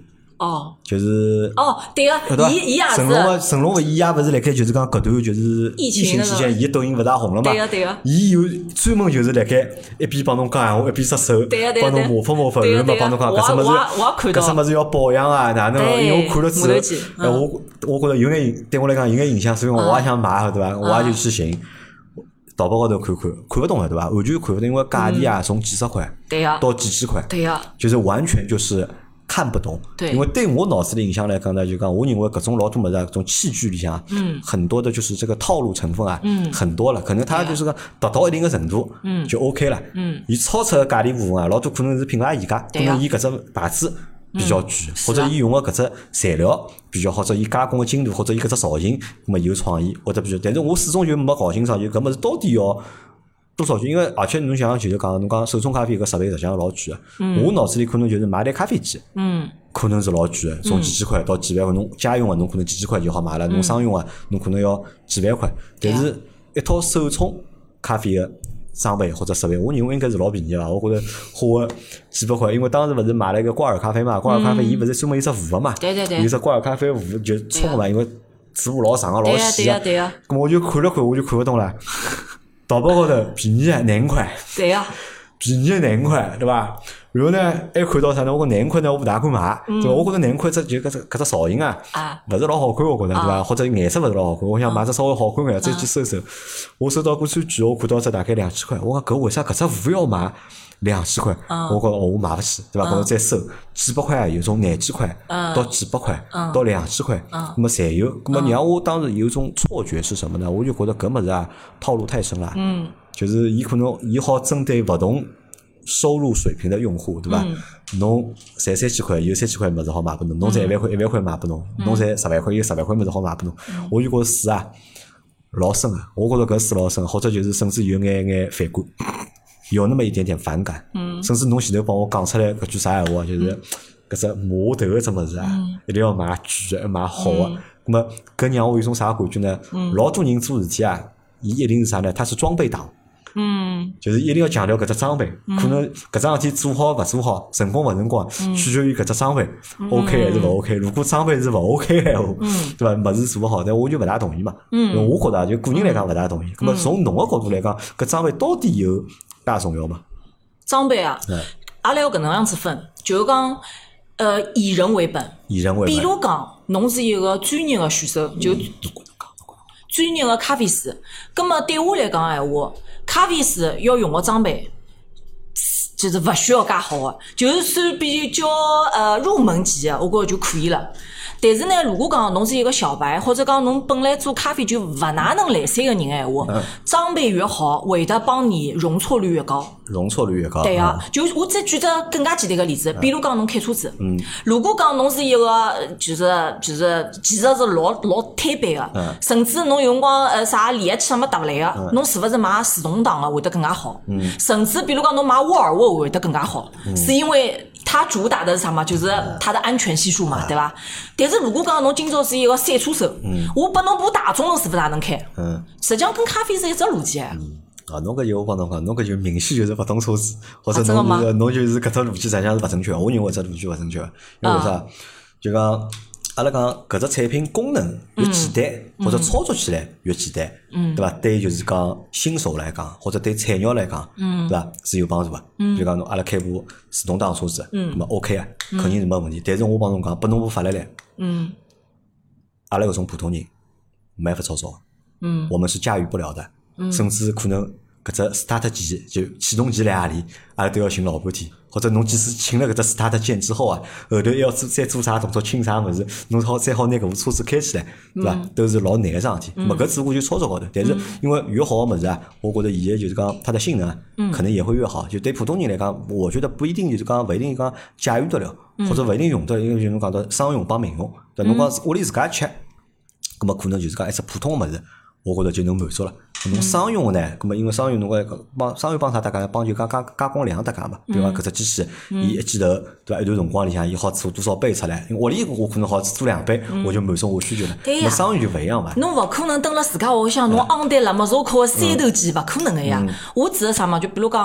哦， 就是哦，对个，伊伊也是成龙个成龙个伊也勿是辣盖就是讲搿段就是疫情期间，伊抖音勿大红了嘛？ 对个对个， 伊有专门就是辣盖一边帮侬讲闲话，一边杀手，帮侬模仿模仿，然后嘛帮侬讲搿只物事，搿只物事要保养啊，哪能？因为我看了之后，哎，我我觉着有眼对我来讲有眼影响，所以我也想买，对伐？我也就去寻。淘宝高头看看，看不懂的对吧？完全看不懂，因为价钿啊，从几十块到几千块， 对呀， 就是完全就是看不懂。 对， 因为对我脑子的影响来讲呢，就讲我认为各种老多么子啊，种器具里向，嗯，很多的就是这个套路成分啊，嗯，很多了，可能它就是个达到一定的程度，嗯，就 OK 了，嗯，伊超出价钿部分啊，老多可能是品牌溢价，可能伊搿只牌子。比较贵，或者伊用个搿只材料比较好，或者伊加工个精度，或者伊搿只造型，那么有创意，或者比较，但是我始终就没搞清爽，就搿物事到底要多少钱？因为而且侬想就是讲，侬讲手冲咖啡搿设备实际上老贵个，嗯、我脑子里可能就是买台咖啡机，嗯，可能是老贵个，从几千块到几万块，侬家用个侬可能几千块就好买了，侬商用个侬可能要几万块，但是一套手冲咖啡个。装备或者设备，我认为应该是老便宜伐？我觉着花个几百块，因为当时勿是买了一个挂耳咖啡嘛，挂耳咖啡伊勿是专门有只壶个嘛， 对对对， 有只挂耳咖啡壶就冲嘛，因为纸壶老长个老细个，对呀， 咁我就看了看，我就看勿懂了。淘宝高头便宜啊，廿块， 对呀， 便宜廿块，对伐？然后呢，还看到啥呢？我讲廿块呢，我勿大敢买，对伐？我觉着廿块只就搿只搿只造型啊，勿是老好看，我觉着对伐？或者颜色勿是老好看，我想买只稍微好看眼，再去搜搜。我搜到过最贵，我看到只大概两千块，我讲搿为啥搿只壶要买两千块？我讲哦，我买勿起，对伐？搿我再搜几百块也有，从廿几块到几百块到两千块，那么侪有。那么让我当时有一种错觉是什么呢？我就觉得搿物事啊，套路太深了。嗯，就是伊可能伊好针对勿同。收入水平的用户，对伐？侬赚三千块，有三千块物事好买拨侬；侬赚一万块，一万块买拨侬；侬赚十万块，有十万块物事好买拨侬。我就觉着水啊，老深啊！我觉着搿水老深，或者就是甚至有眼眼反感，有那么一点点反感。甚至侬前头帮我讲出来搿句啥闲话，就是搿只码头搿只物事啊，一定要买贵的，买好的。那么搿让我有种啥感觉呢？老多人做事体啊，伊一定是啥呢？他是装备党。嗯，就是一定要强调搿只装备，嗯、可能搿桩事体做好勿做好，成功勿成功，嗯、取决于搿只装备、嗯、OK 还是勿 OK。如果装备是勿 OK 闲话，嗯、对伐？物事做勿好，但我就勿大同意嘛。嗯，我觉着就个人来讲勿大同意。咁么、嗯、从侬个角度来讲，搿装备到底有介重要吗？ 装备啊，阿拉要搿能样子分，就是讲，呃，以人为本。 以人为本。 比如讲，侬是一个专业个选手，就。嗯专业的咖啡师，咁么对我来讲闲话，咖啡师要用的装备，就是勿需要介好的，就是算比较呃入门级的，我觉着就可以了。但是呢，如果讲侬是一个小白，或者讲侬本来做咖啡就勿哪能来三个人闲话，嗯、装备越好，会得帮你容错率越高。 容错率越高。 对啊，嗯、就我再举个更加简单个例子，比如讲侬开车子，嗯，如果讲侬是一个就是就是其实是老老摊板个，嗯、甚至侬有辰光呃啥离合器什么搭勿来个，侬、嗯、是勿是买自动挡个会得更加好？嗯，甚至比如讲侬买沃尔沃会得更加好，嗯、是因为。它主打的是啥嘛？就是它的安全系数嘛，对吧？但是如果讲侬今朝是一个赛车手，嗯、我拨侬部大众，侬是勿是也能开？嗯，实际上跟咖啡是一只逻辑哎。 嗯，啊，侬搿就我帮侬讲，侬搿就明显就是勿懂车子，或者侬就是侬就是搿只逻辑实际上是勿正确的。我认为搿只逻辑勿正确的，因为为啥？就讲。阿拉讲搿只产品功能越简单，嗯、或者操作起来越简单，嗯、对伐？对就是讲新手来讲，或者对菜鸟来讲，嗯、对伐？是有帮助个。嗯、比如讲侬阿拉开部自动挡车子，嗯、那么 OK 啊，肯定是没问题。嗯、但是我帮侬讲，拨侬部法拉利，嗯，阿拉搿种普通人没法操作，嗯，我们是驾驭不了的，嗯、甚至可能搿只 start 键就启动键辣何里，阿拉都要寻老半天。或者侬即使请了搿只 start 键之后啊，后头要做再做啥动作，清啥物事，侬好再好拿搿部车子开起来，对伐？嗯、都是老难个桩事体。咹搿只不过就操作高头，但是因为越好个物事啊，我觉得现在就是讲它的性能啊，嗯、可能也会越好。就对普通人来讲，我觉得不一定就是讲勿一定讲驾驭得了，嗯、或者勿一定用得了，因为就侬讲到商用帮民用，对侬讲屋里自家吃，咾么可能就是讲一只普通个物事。我觉着就能满足了。侬商用个呢，咁么因为商用侬个帮商用帮啥搭界，帮就讲加加工量搭界嘛。比如讲搿只机器，伊一记头对伐？一段辰光里向伊好做多少杯出来？因为屋里我可能好做两杯，我就满足我需求了。 对呀， 商用就勿一样嘛。 侬勿可能蹲辣自家屋里向，侬昂单辣么烧烤个三头机，勿可能个呀。我指的啥嘛？就比如讲。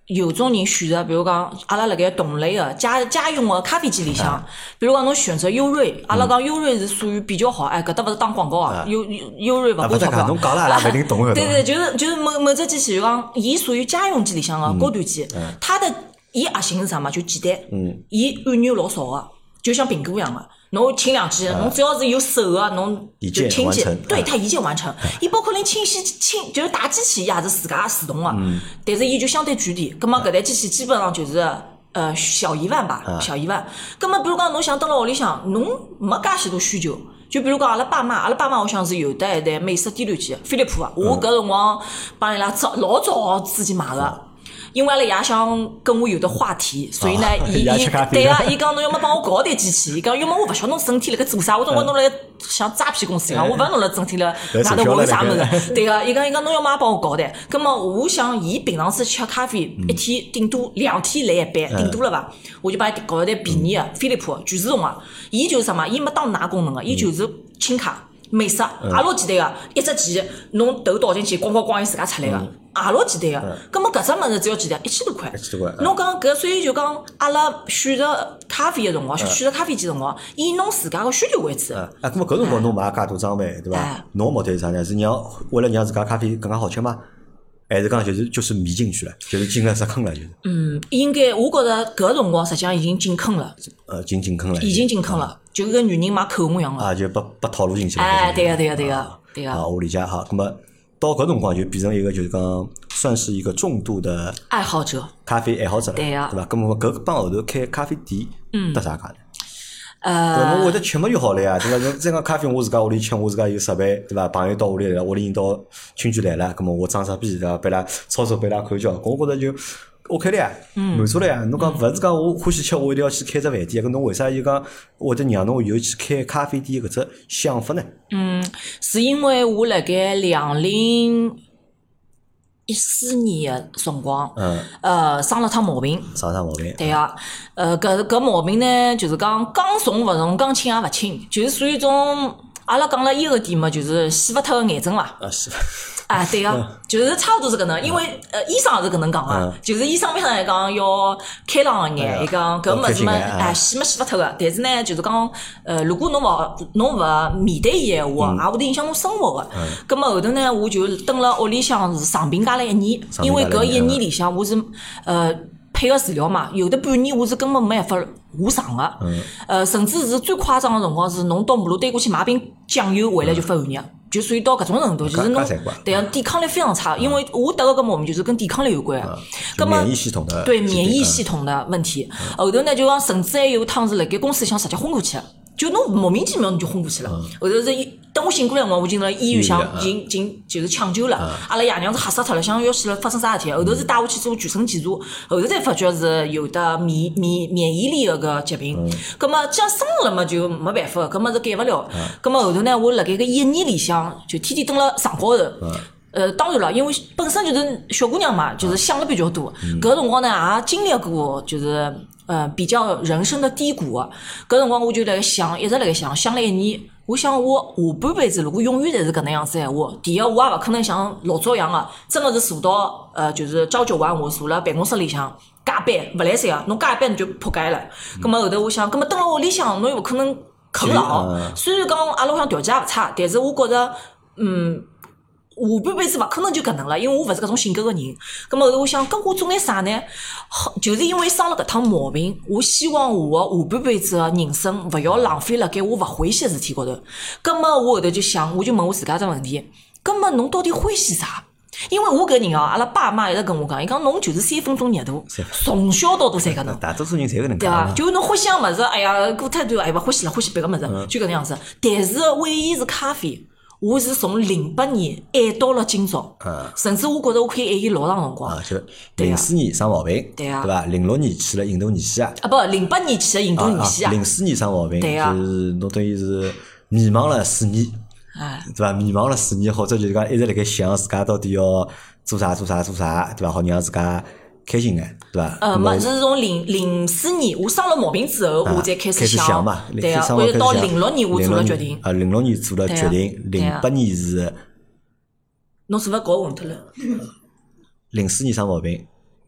有种人选择，比如讲，阿拉辣盖同类个家家用个咖啡机里向，比如讲侬选择优瑞，阿拉讲优瑞是属于比较好，哎，搿搭勿是打广告啊，优优瑞勿贵钞票。 侬讲了阿拉勿一定懂个。 对对，就是就是某某只机器，就讲伊属于家用机里向个高端机，它的伊核心是啥嘛？就简单，伊按钮老少个，就像苹果一样个。侬清两机，侬只要是有手个，侬就清洗，对，它一键完成。伊包括连清洗清，就是打机器也是自家自动个，但是伊就相对贵点。葛末搿台机器基本上就是呃小一万吧，小一万。葛末比如讲侬想蹲辣屋里向，侬没介许多需求。就比如讲阿拉爸妈，阿拉爸妈我想是有得一台美式低端机，飞利浦个。我搿辰光帮伊拉早老早之前买个。因为阿拉爷想跟我有的话题，所以呢，伊伊对啊，伊讲侬要么帮我搞台机器，伊讲要么我勿晓得侬整天辣盖做啥，我总归侬辣像诈骗公司一样，我勿晓得侬辣整天辣外头玩啥物事，对个，伊讲伊讲侬要么帮我搞台，葛末我想伊平常是吃咖啡，一天顶多两天来一杯，顶多了伐？我就帮伊搞一台便宜个飞利浦全自动个，伊就是啥嘛？伊没当拿功能个，伊就是轻卡。美式也老简单个，一只键侬头倒进去，咣咣咣，伊自家出来个，也老简单个。葛末搿只物事只要几钿？一千多块。一千多块。侬讲搿，所以就讲阿拉选择咖啡个辰光，选择咖啡机辰光，以侬自家个需求为主。 啊，葛末搿辰光侬买介多装备，对伐？侬目的是啥呢？是让为了让自家咖啡更加好吃吗？还是讲就是就是迷进去了，就是进了入坑了，就是。 嗯，应该我觉着搿辰光实际上已经进坑了。 呃，进进坑了。 已经进坑了，就跟女人买口红一样了。 啊，就被被套路进去了。 哎，对个对个对个对个。 好，我理解哈。那么到搿辰光就变成一个就是讲算是一个重度的爱好者， 咖啡爱好者了， 对个， 对伐？咁么搿帮后头开咖啡店，嗯，得啥价呢？ 呃， 我会得吃么就好了呀，对伐？再讲咖啡，我自家屋里吃，我自家有设备，对伐？朋友到屋里来，屋里人到亲戚来了，咁么我装啥逼，对伐？拨伊拉操作，拨伊拉看叫，我觉着就 OK 了呀，满足了呀。侬讲勿是讲我欢喜吃，我一定要去开只饭店，搿侬为啥就讲会得让侬有去开咖啡店搿只想法呢？ 嗯，是因为我辣盖两零一四年个辰光，嗯，呃，生了趟毛病， 生啥毛病？ 对个，呃，搿搿毛病呢，就是讲刚重勿重，刚轻也勿轻，就是属于一种阿拉讲了一个点嘛，就是洗勿脱个癌症伐？ 啊，洗勿。 啊，对个，就是差勿多是搿能，因为呃，医生也是搿能讲个，就是医生边上来讲要开朗一眼，伊讲搿物事嘛，哎，洗没洗勿脱个，但是呢，就是讲呃，如果侬勿侬勿面对伊个话，也会得影响侬生活个。葛末后头呢，我就蹲辣屋里向是长病加了一年，因为搿一年里向我是呃配个治疗嘛，有的半年我是根本没办法下床个，呃，甚至是最夸张个辰光是侬到马路对过去买瓶酱油回来就发寒热。就属于到搿种程度，就是侬对啊，抵抗力非常差。因为我得个搿毛病就是跟抵抗力有关。 咁么免疫系统的对免疫系统的问题，后头呢就讲甚至还有趟是辣盖公司里向直接昏过去了，就侬莫名其妙侬就昏过去了。后头是等我醒过来辰光，我已经辣医院向已经已经就是抢救了。阿拉爷娘是吓死脱了，想要死了发生啥事体？后头是带我去做全身检查，后头才发觉是有的免免免疫力个疾病。咁么既然生了嘛，就没办法，搿么是改勿了。咁么后头呢，我辣盖搿一年里向就天天蹲辣床高头。呃，当然了，因为本身就是小姑娘嘛，就是想了比较多。搿辰光呢，也经历过就是呃比较人生的低谷啊。搿辰光我就辣盖想，一直辣盖想，想了一年。我想我下半辈子如果永远侪是搿能样子闲话，第一我也勿可能像老早一样个，真个是坐到呃就是朝九晚五，坐辣办公室里向加班勿来三个，侬加一班你就扑街了。葛末后头我想，葛末蹲辣屋里向侬又勿可能啃老。虽然讲阿拉屋里向条件也勿差，但是我觉着嗯。下半辈子勿可能就搿能了，因为我勿是搿种性格个人。咁么后头我想，搿我做眼啥呢？就是因为生了搿趟毛病，我希望我个下半辈子个人生勿要浪费辣盖我勿欢喜个事体高头。咁么我后头就想，我就问我自家只问题：，咁么侬到底欢喜啥？因为我搿人哦，阿拉爸妈一直跟我讲，伊讲侬就是三分钟热度，从小到大侪搿能。 大多数人侪搿能对伐？就侬欢喜个物事，哎呀，过太短，哎勿欢喜了，欢喜别个物事，就搿能样子。但是唯一是咖啡。我是从零八年爱到了今朝，嗯，甚至我觉得我可以爱伊老长辰光。 啊，就零四年生毛病， 对啊， 对伐？零六年去了印度尼西亚， 啊不，零八年去了印度尼西亚， 零四年生毛病， 对啊， 就是侬等于是迷茫了四年， 哎， 对伐？迷茫了四年，或者就是讲一直辣盖想自家到底要做啥做啥做啥，对伐？好让自家开心眼，对伐？ 呃，没是从零零四年我生了毛病之后，我才开始想嘛， 对啊，或者到零六年我做了决定， 啊，零六年做了决定，零八年是， 侬是勿是搞混脱了？ 零四年生毛病，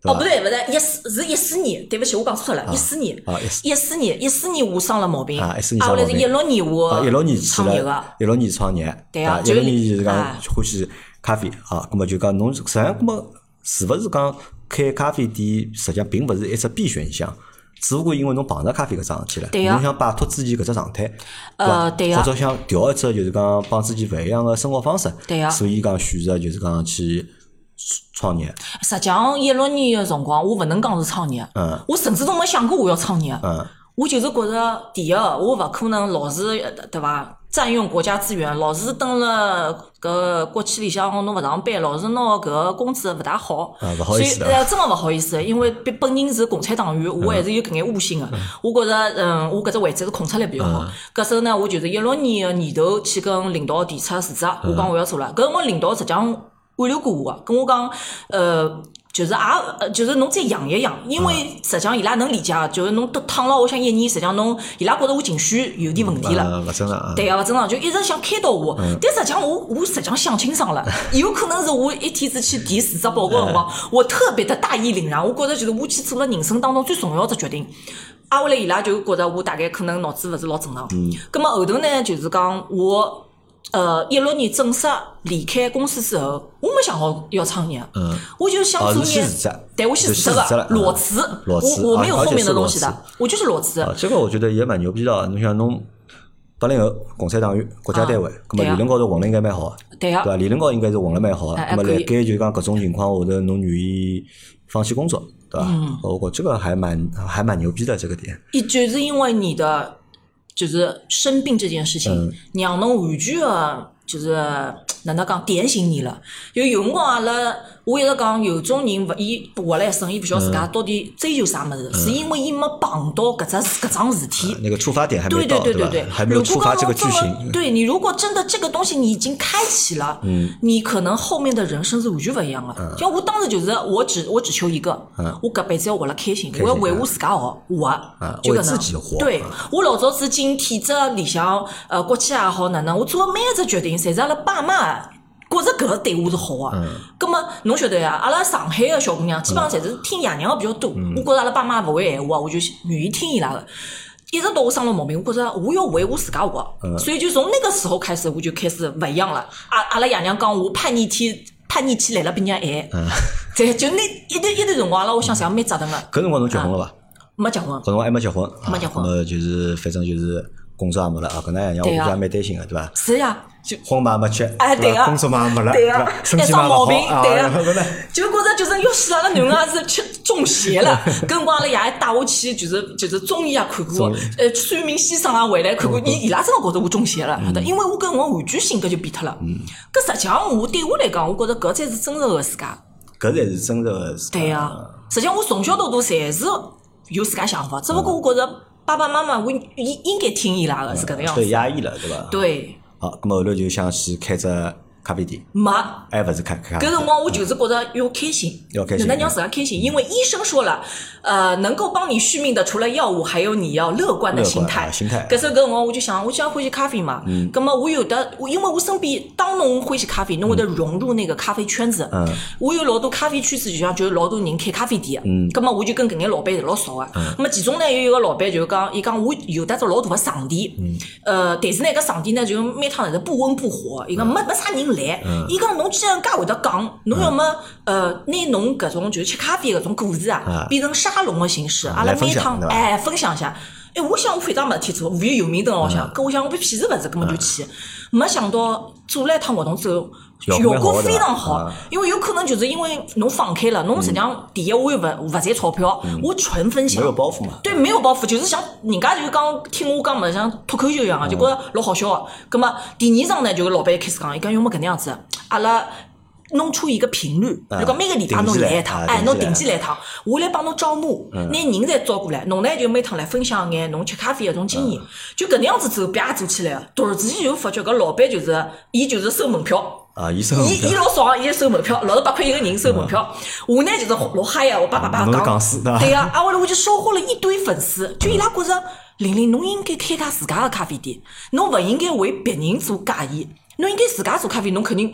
哦，不对，不对，一四是一四年，对不起，我讲错了，一四年，一四年，一四年我生了毛病， 啊，一四年啊，后来是一六年我一六年创业个， 一六年创业， 对啊， 一六年就是讲欢喜咖啡啊，咁么就讲侬实际上咁么是勿是讲开咖啡店，实际上并勿是一只必选项。只不过因为侬碰着咖啡搿桩事体了，侬想摆脱之前搿只状态， 呃，对或者想调一只就是讲帮之前勿一样个生活方式， 对所以讲选择就是讲去创业。 实际上一六年个辰光，我勿能讲是创业， 嗯， 我甚至都没想过我要创业， 嗯， 我就是觉着第一，我勿可能老是对伐？占用国家资源，老是蹲了搿国企里向侬勿上班，老是拿搿工资勿大好， 啊，勿好意思， 所以呃真个勿好意思，因为本人是共产党员，我还是有搿眼悟性个。我觉着，嗯，我搿只位置是空出来比较好。搿时候呢，我就是一六年个年头去跟领导提出辞职，我讲我要做了。搿辰光领导实际上挽留过我，跟我讲，呃。就是也，就是侬再养一养，因为实际上伊拉能理解，就是侬都躺了，我想一年，实际上侬伊拉觉得我情绪有点问题了， 勿正常， 对啊，勿正常，就一直想开导我，但实际上我我实际上想清爽了，有可能是我一天子去提辞职报告的辰光，我特别的大义凛然，我觉得就是我去做了人生当中最重要的决定，啊，后来伊拉就觉得我大概可能脑子勿是老正常，嗯，咁么后头呢，就是讲我。呃，一六年正式离开公司之后，我没想好要创业，嗯，我就想做点，对，我先辞职个裸辞， 裸辞， 我我没有后面的东西的，我就是裸辞。 这个我觉得也蛮牛逼的，侬像侬八零后共产党员国家单位，咁么理论高头混了应该蛮好， 对啊， 对伐？理论高应该是混了蛮好，咁么辣盖就讲搿种情况下头，侬愿意放弃工作，对伐？我觉这个还蛮还蛮牛逼的这个点。 一就是因为你的。就是生病这件事情，嗯、让侬完全的，就是哪能讲点醒你了。就有辰光阿拉，我一直讲，有种人勿伊活了一生，伊勿晓得自家到底追求啥物事，嗯、是因为伊没碰到搿只搿桩事体、 啊。那个出发点还没到， 对对对对对， 还没有触发这个剧情。 对你如果真的这个东西你已经开启了，嗯，你可能后面的人生是完全勿一样的。嗯、像我当时就是我只我只求一个，嗯、我搿辈子要活了开心，我要为我自家活活， 啊、 就为自己活。 对，我老早子进体制里向，呃，国企也好哪能，我做的每一只决定，侪是阿拉爸妈。觉着搿个对我是好个，葛末侬晓得呀？阿拉上海个小姑娘基本上侪是听爷娘个比较多。我觉着阿拉爸妈勿会闲话，我就愿意听伊拉个。一直到我生了毛病，我觉着我要为我自家活，所以就从那个时候开始，我就开始勿一样了。阿阿拉爷娘讲我叛逆天，叛逆期来了比人晚。对，就那一段一段辰光了，我想想蛮折腾个。 搿辰光侬结婚了伐？ 没结婚。 搿辰光还没结婚。 没结婚。 呃，就是反正就是工作也没了啊，搿能爷娘我估计也蛮担心个，对伐？ 是呀。 就婚嘛没吃， 哎，对个， 工作嘛没了， 对个， 身体嘛毛病，对个， 就觉着就是要死阿拉囡儿是吃中邪了。搿辰光阿拉爷还带我去，就是就是中医也看过，呃，算命先生也回来看过，伊伊拉真个觉着我中邪了，因为我搿辰光完全性格就变脱了。搿实际上我对我来讲，我觉着搿才是真实个自家。 搿才是真实个自家。 对呀，实际上我从小到大侪是有自家想法，只不过我觉着爸爸妈妈我应应该听伊拉个是搿能样子。 被压抑了，对伐？ 对。 好，咁么后头就想去开只咖啡店。 没， 还勿是开开。 搿辰光我就是觉得要开心， 要开心， 能让自家开心，因为医生说了，呃，能够帮你续命的除了药物，还有你要乐观的心态。 心态。 搿时候搿辰光我就想，我想欢喜咖啡嘛，嗯，咁么我有的，因为我身边当侬欢喜咖啡，侬会得融入那个咖啡圈子。嗯。我有老多咖啡圈子，就像就老多人开咖啡店。嗯。咁么我就跟搿眼老板老熟个。嗯。咁么其中呢有一个老板就讲，伊讲我有得只老大个场地。嗯。呃，但是呢搿场地呢就每趟侪是不温不火，伊讲没没啥人来。伊讲侬既然介会得讲，侬要么呃拿侬搿种就是吃咖啡搿种故事啊，变成沙龙个形式，阿拉每趟哎分享一下。哎，我想我非常没事体做，无业游民等老想，搿我想我屁事勿是，根本就去。没想到做了一趟活动之后，效果非常好，因为有可能就是因为侬放开了，侬实际上第一我又勿勿赚钞票，我纯分享， 没有包袱嘛。 对，没有包袱，就是像人家就讲听我讲嘛，像脱口秀一样啊，就觉得老好笑个。葛末第二场呢，就老板开始讲，伊讲要么搿能样子，阿拉。弄出一个频率，如果每个礼拜侬来一趟，哎，侬定期来一趟，我来帮侬招募，拿人侪招过来，侬呢就每趟来分享眼侬吃咖啡搿种经验，就搿能样子走，啪做起来了。突然之间就发觉搿老板就是，伊就是收门票。 啊，伊收门票， 伊伊老爽，伊收门票，六十八块一个人收门票。我呢就是老嗨呀，我叭叭叭讲，对呀，啊，后来我就收获了一堆粉丝，就伊拉觉着玲玲，侬应该开家自家的咖啡店，侬勿应该为别人做嫁衣，侬应该自家做咖啡，侬肯定。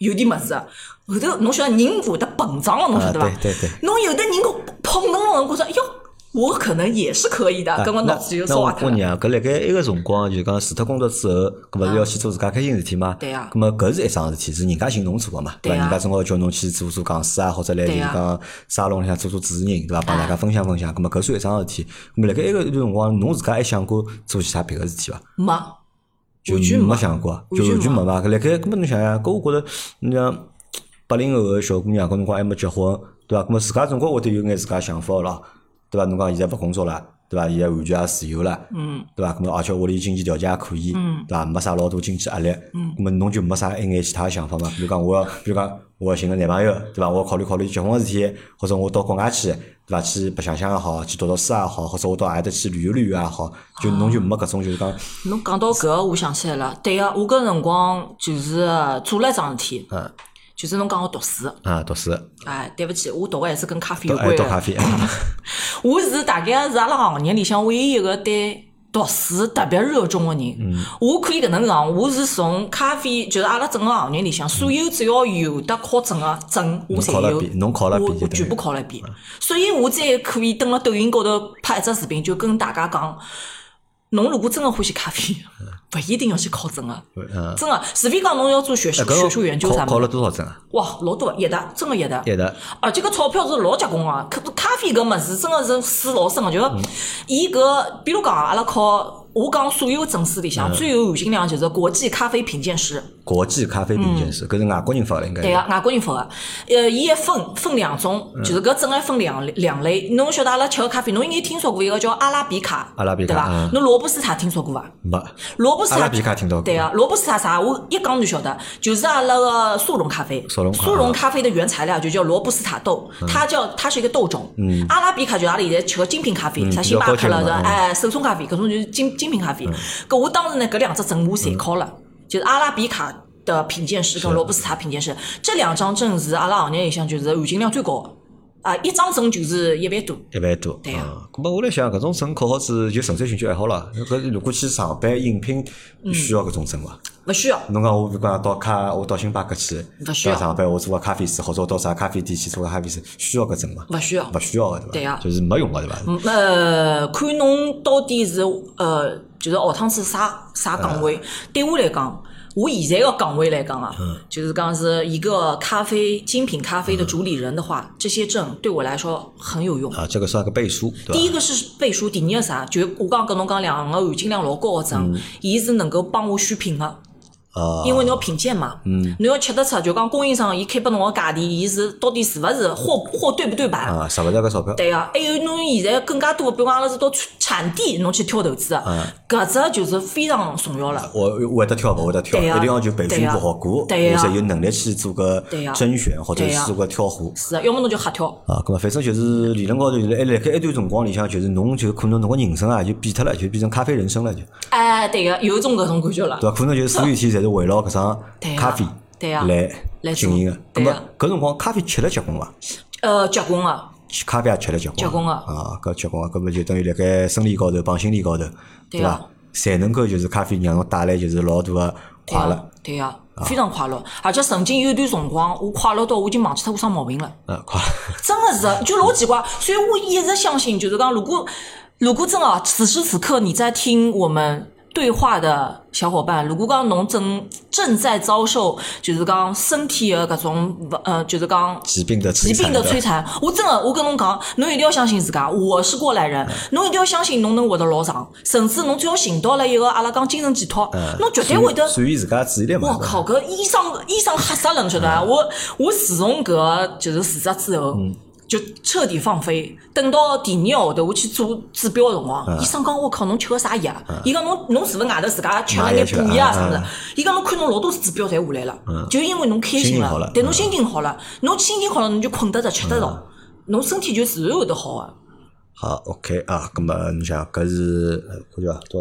有点物事，后头侬晓得人会得膨胀个，侬晓得伐？ 对对对。 侬有的人个碰到侬，觉着哟。我可能也是可以的，跟我脑子就造脱了。 那我讲，搿辣盖一个辰光，就讲辞脱工作之后，搿勿是要去做自家开心事体嘛？ 对呀。 搿么搿是一桩事体，是人家寻侬做个嘛？ 对伐？人家正好叫侬去做做讲师啊，或者来就是讲沙龙里向做做主持人，对伐？帮大家分享分享。搿么搿算一桩事体。搿么辣盖一个段辰光，侬自家还想过做其他别个事体伐？ 没， 就没想过，就完全没嘛。搿辣盖，搿么侬想想，搿我觉着，你像八零后个小姑娘，搿辰光还没结婚，对伐？搿么自家总归会得有眼自家想法咯。对伐？侬讲现在勿工作了，对伐？现在完全也自由了，嗯，对伐？咁么而且屋里经济条件也可以，嗯，对伐？没啥老大经济压力，嗯，咁么侬就没啥一眼其他想法嘛？比如讲我要，比如讲我要寻个男朋友，对伐？我要考虑考虑结婚个事体，或者我到国外去，对伐？去白相相也好，去读读书也好，或者我到何里搭去旅游旅游也好，就侬就没搿种就是讲。 侬讲到搿，我想起来了，对个，我搿辰光就是做了一桩事体，嗯。就是侬讲我读书啊，读书。 哎，对不起，我读的还是跟咖啡有关的。 读咖啡。 我是大概是阿拉行业里向唯一一个对读书特别热衷的人。嗯。我可以搿能讲，我是从咖啡，就是阿拉整个行业里向，所有只要有的考证个证，我侪有。 侬考了我我全部考了一遍，所以我才可以登了抖音高头拍一只视频，就跟大家讲。侬如果真的欢喜咖啡，勿一定要去考证啊！真的，除非讲侬要做学术、学术研究啥么？ 考了多少证啊？ 哇，老多，一沓，真的一沓。 一沓。 而且搿钞票是老结棍啊！可咖啡搿物事真的是水老深个，就伊搿，比如讲阿拉考，我讲所有证书里向最有含金量就是国际咖啡品鉴师。 国际咖啡品鉴师，搿是外国人发的应该。 对啊，外国人发的。呃，伊还分分两种，就是搿证还分两两类。侬晓得阿拉吃个咖啡，侬应该听说过一个叫阿拉比卡， 阿拉比卡， 对伐？侬罗布斯塔听说过伐？ 没。 罗布斯塔。 阿拉比卡听到过。 对啊，罗布斯塔啥？我一讲就晓得，就是阿拉个速溶咖啡。 速溶。 速溶咖啡的原材料就叫罗布斯塔豆，它叫它是一个豆种。嗯。阿拉比卡就是阿拉现在吃个精品咖啡，啥星巴克了，哎，手冲咖啡，搿种就是精精品咖啡。搿我当时呢，搿两只证我侪考了，就是阿拉比卡的品鉴师跟罗布斯塔品鉴师，这两张证是阿拉行业里向就是含金量最高的啊，一张证就是一万多。 一万多。 对啊。 咁么我来想，搿种证考好之就纯粹兴趣爱好了。搿如果去上班应聘，需要搿种证伐？ 勿需要。 侬讲我比如讲到咖，我到星巴克去， 勿需要上班，我做个咖啡师，或者我到啥咖啡店去做个咖啡师，需要搿证伐？ 勿需要。 勿需要个对伐？ 对啊。 就是没用个对伐？ 呃，看侬到底是呃，就是学堂是啥啥岗位？对我来讲。我现在个岗位来讲啊，嗯、就是讲是一个咖啡精品咖啡的主理人的话，嗯、这些证对我来说很有用啊。这个算个背书，对吧？ 第一个是背书，第二个啥？就我刚刚跟侬讲两个含金量老高的证，伊、嗯、是能够帮我选品的。 啊， 因为侬要品鉴嘛，嗯，侬要吃得出，就讲供应商伊开拨侬个价钿，伊是到底是勿是货货对不对版啊？值勿值搿钞票？ 对啊，还有侬现在更加多，比如讲阿拉是到产地侬去挑投资啊，搿只就是非常重要了。 我我会得挑，勿会得挑，一定要就培训做好过，我才有能力去做个甄选或者是做个挑货。 是啊，要么侬就瞎挑。 啊，搿么反正就是理论高头就是还辣盖一段辰光里向，就是侬就可能侬个人生啊就变脱了，就变成咖啡人生了就。 哎，对个，有种搿种感觉了。 对伐？可能就是所有事体侪是围绕搿桩咖啡来来进行个。咁么搿辰光咖啡吃了结棍伐？ 呃，结棍个。 咖啡也吃了结棍。 结棍个。 啊，搿结棍个，搿么就等于辣盖生理高头帮心理高头，对伐？才能够就是咖啡让侬带来就是老大个快乐。 对呀，非常快乐，而且曾经有一段辰光，我快乐到我已经忘记脱我生毛病了。 嗯，快乐。 真的是，就老奇怪，所以我一直相信，就是讲，如果如果真啊，此时此刻你在听我们对话的小伙伴，如果讲侬正正在遭受，就是讲身体的搿种呃，就是讲疾病的疾病的摧残，我真的我跟侬讲，侬一定要相信自家，我是过来人，侬一定要相信侬能活得老长，甚至侬只要寻到了一个阿拉讲精神寄托，侬绝对会得属于自家注意力嘛。 我靠，搿医生医生吓死了，侬晓得伐？我我自从搿就是事实之后。嗯，就彻底放飞。等到第二个号头我去做指标的辰光，医生讲我靠，侬吃个啥药？伊讲侬侬是勿是外头自家吃了眼补药啊啥物事？伊讲侬看侬老多指标侪下来了，就因为侬开心了，对侬心情好了，侬心情好了，侬就困得着，吃得着，侬身体就自然会得好个。 好 ，OK 啊，咁么你想搿是看叫多少辰光？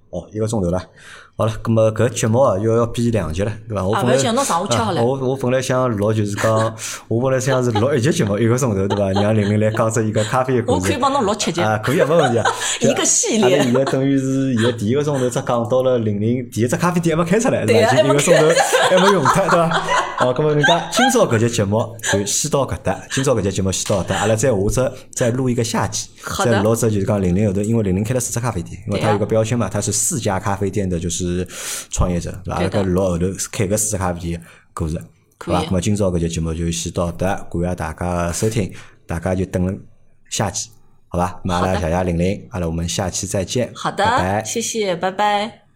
哦，一个钟头了。好了，咁么搿节目啊又要编两集了，对伐？我本来啊，侬上午吃好了。 我我本来想录就是讲，我本来想是录一集节目一个钟头，对伐？让玲玲来讲出一个咖啡的故事。 我可以帮侬录七集。 啊，可以啊，没问题啊。 一个系列。 现在等于是现在第一个钟头只讲到了玲玲第一只咖啡店还没开出来， 对伐？就一个钟头还没用脱，对伐？哦，咁么人家今朝搿节节目就先到搿搭，今朝搿节节目先到搿搭，阿拉再下只再录一个下集，再录只就是讲玲玲后头，因为玲玲开了四只咖啡店，因为她有个标签嘛，她是四家咖啡店的就是创业者，对伐？阿拉搿录后头开个四只咖啡店故事，好吧？咁么今朝搿节节目就先到搿搭，感谢大家收听，大家就等下集，好吧？咁阿拉谢谢玲玲，阿拉我们下期再见， 好的， 拜拜， 谢谢，拜拜。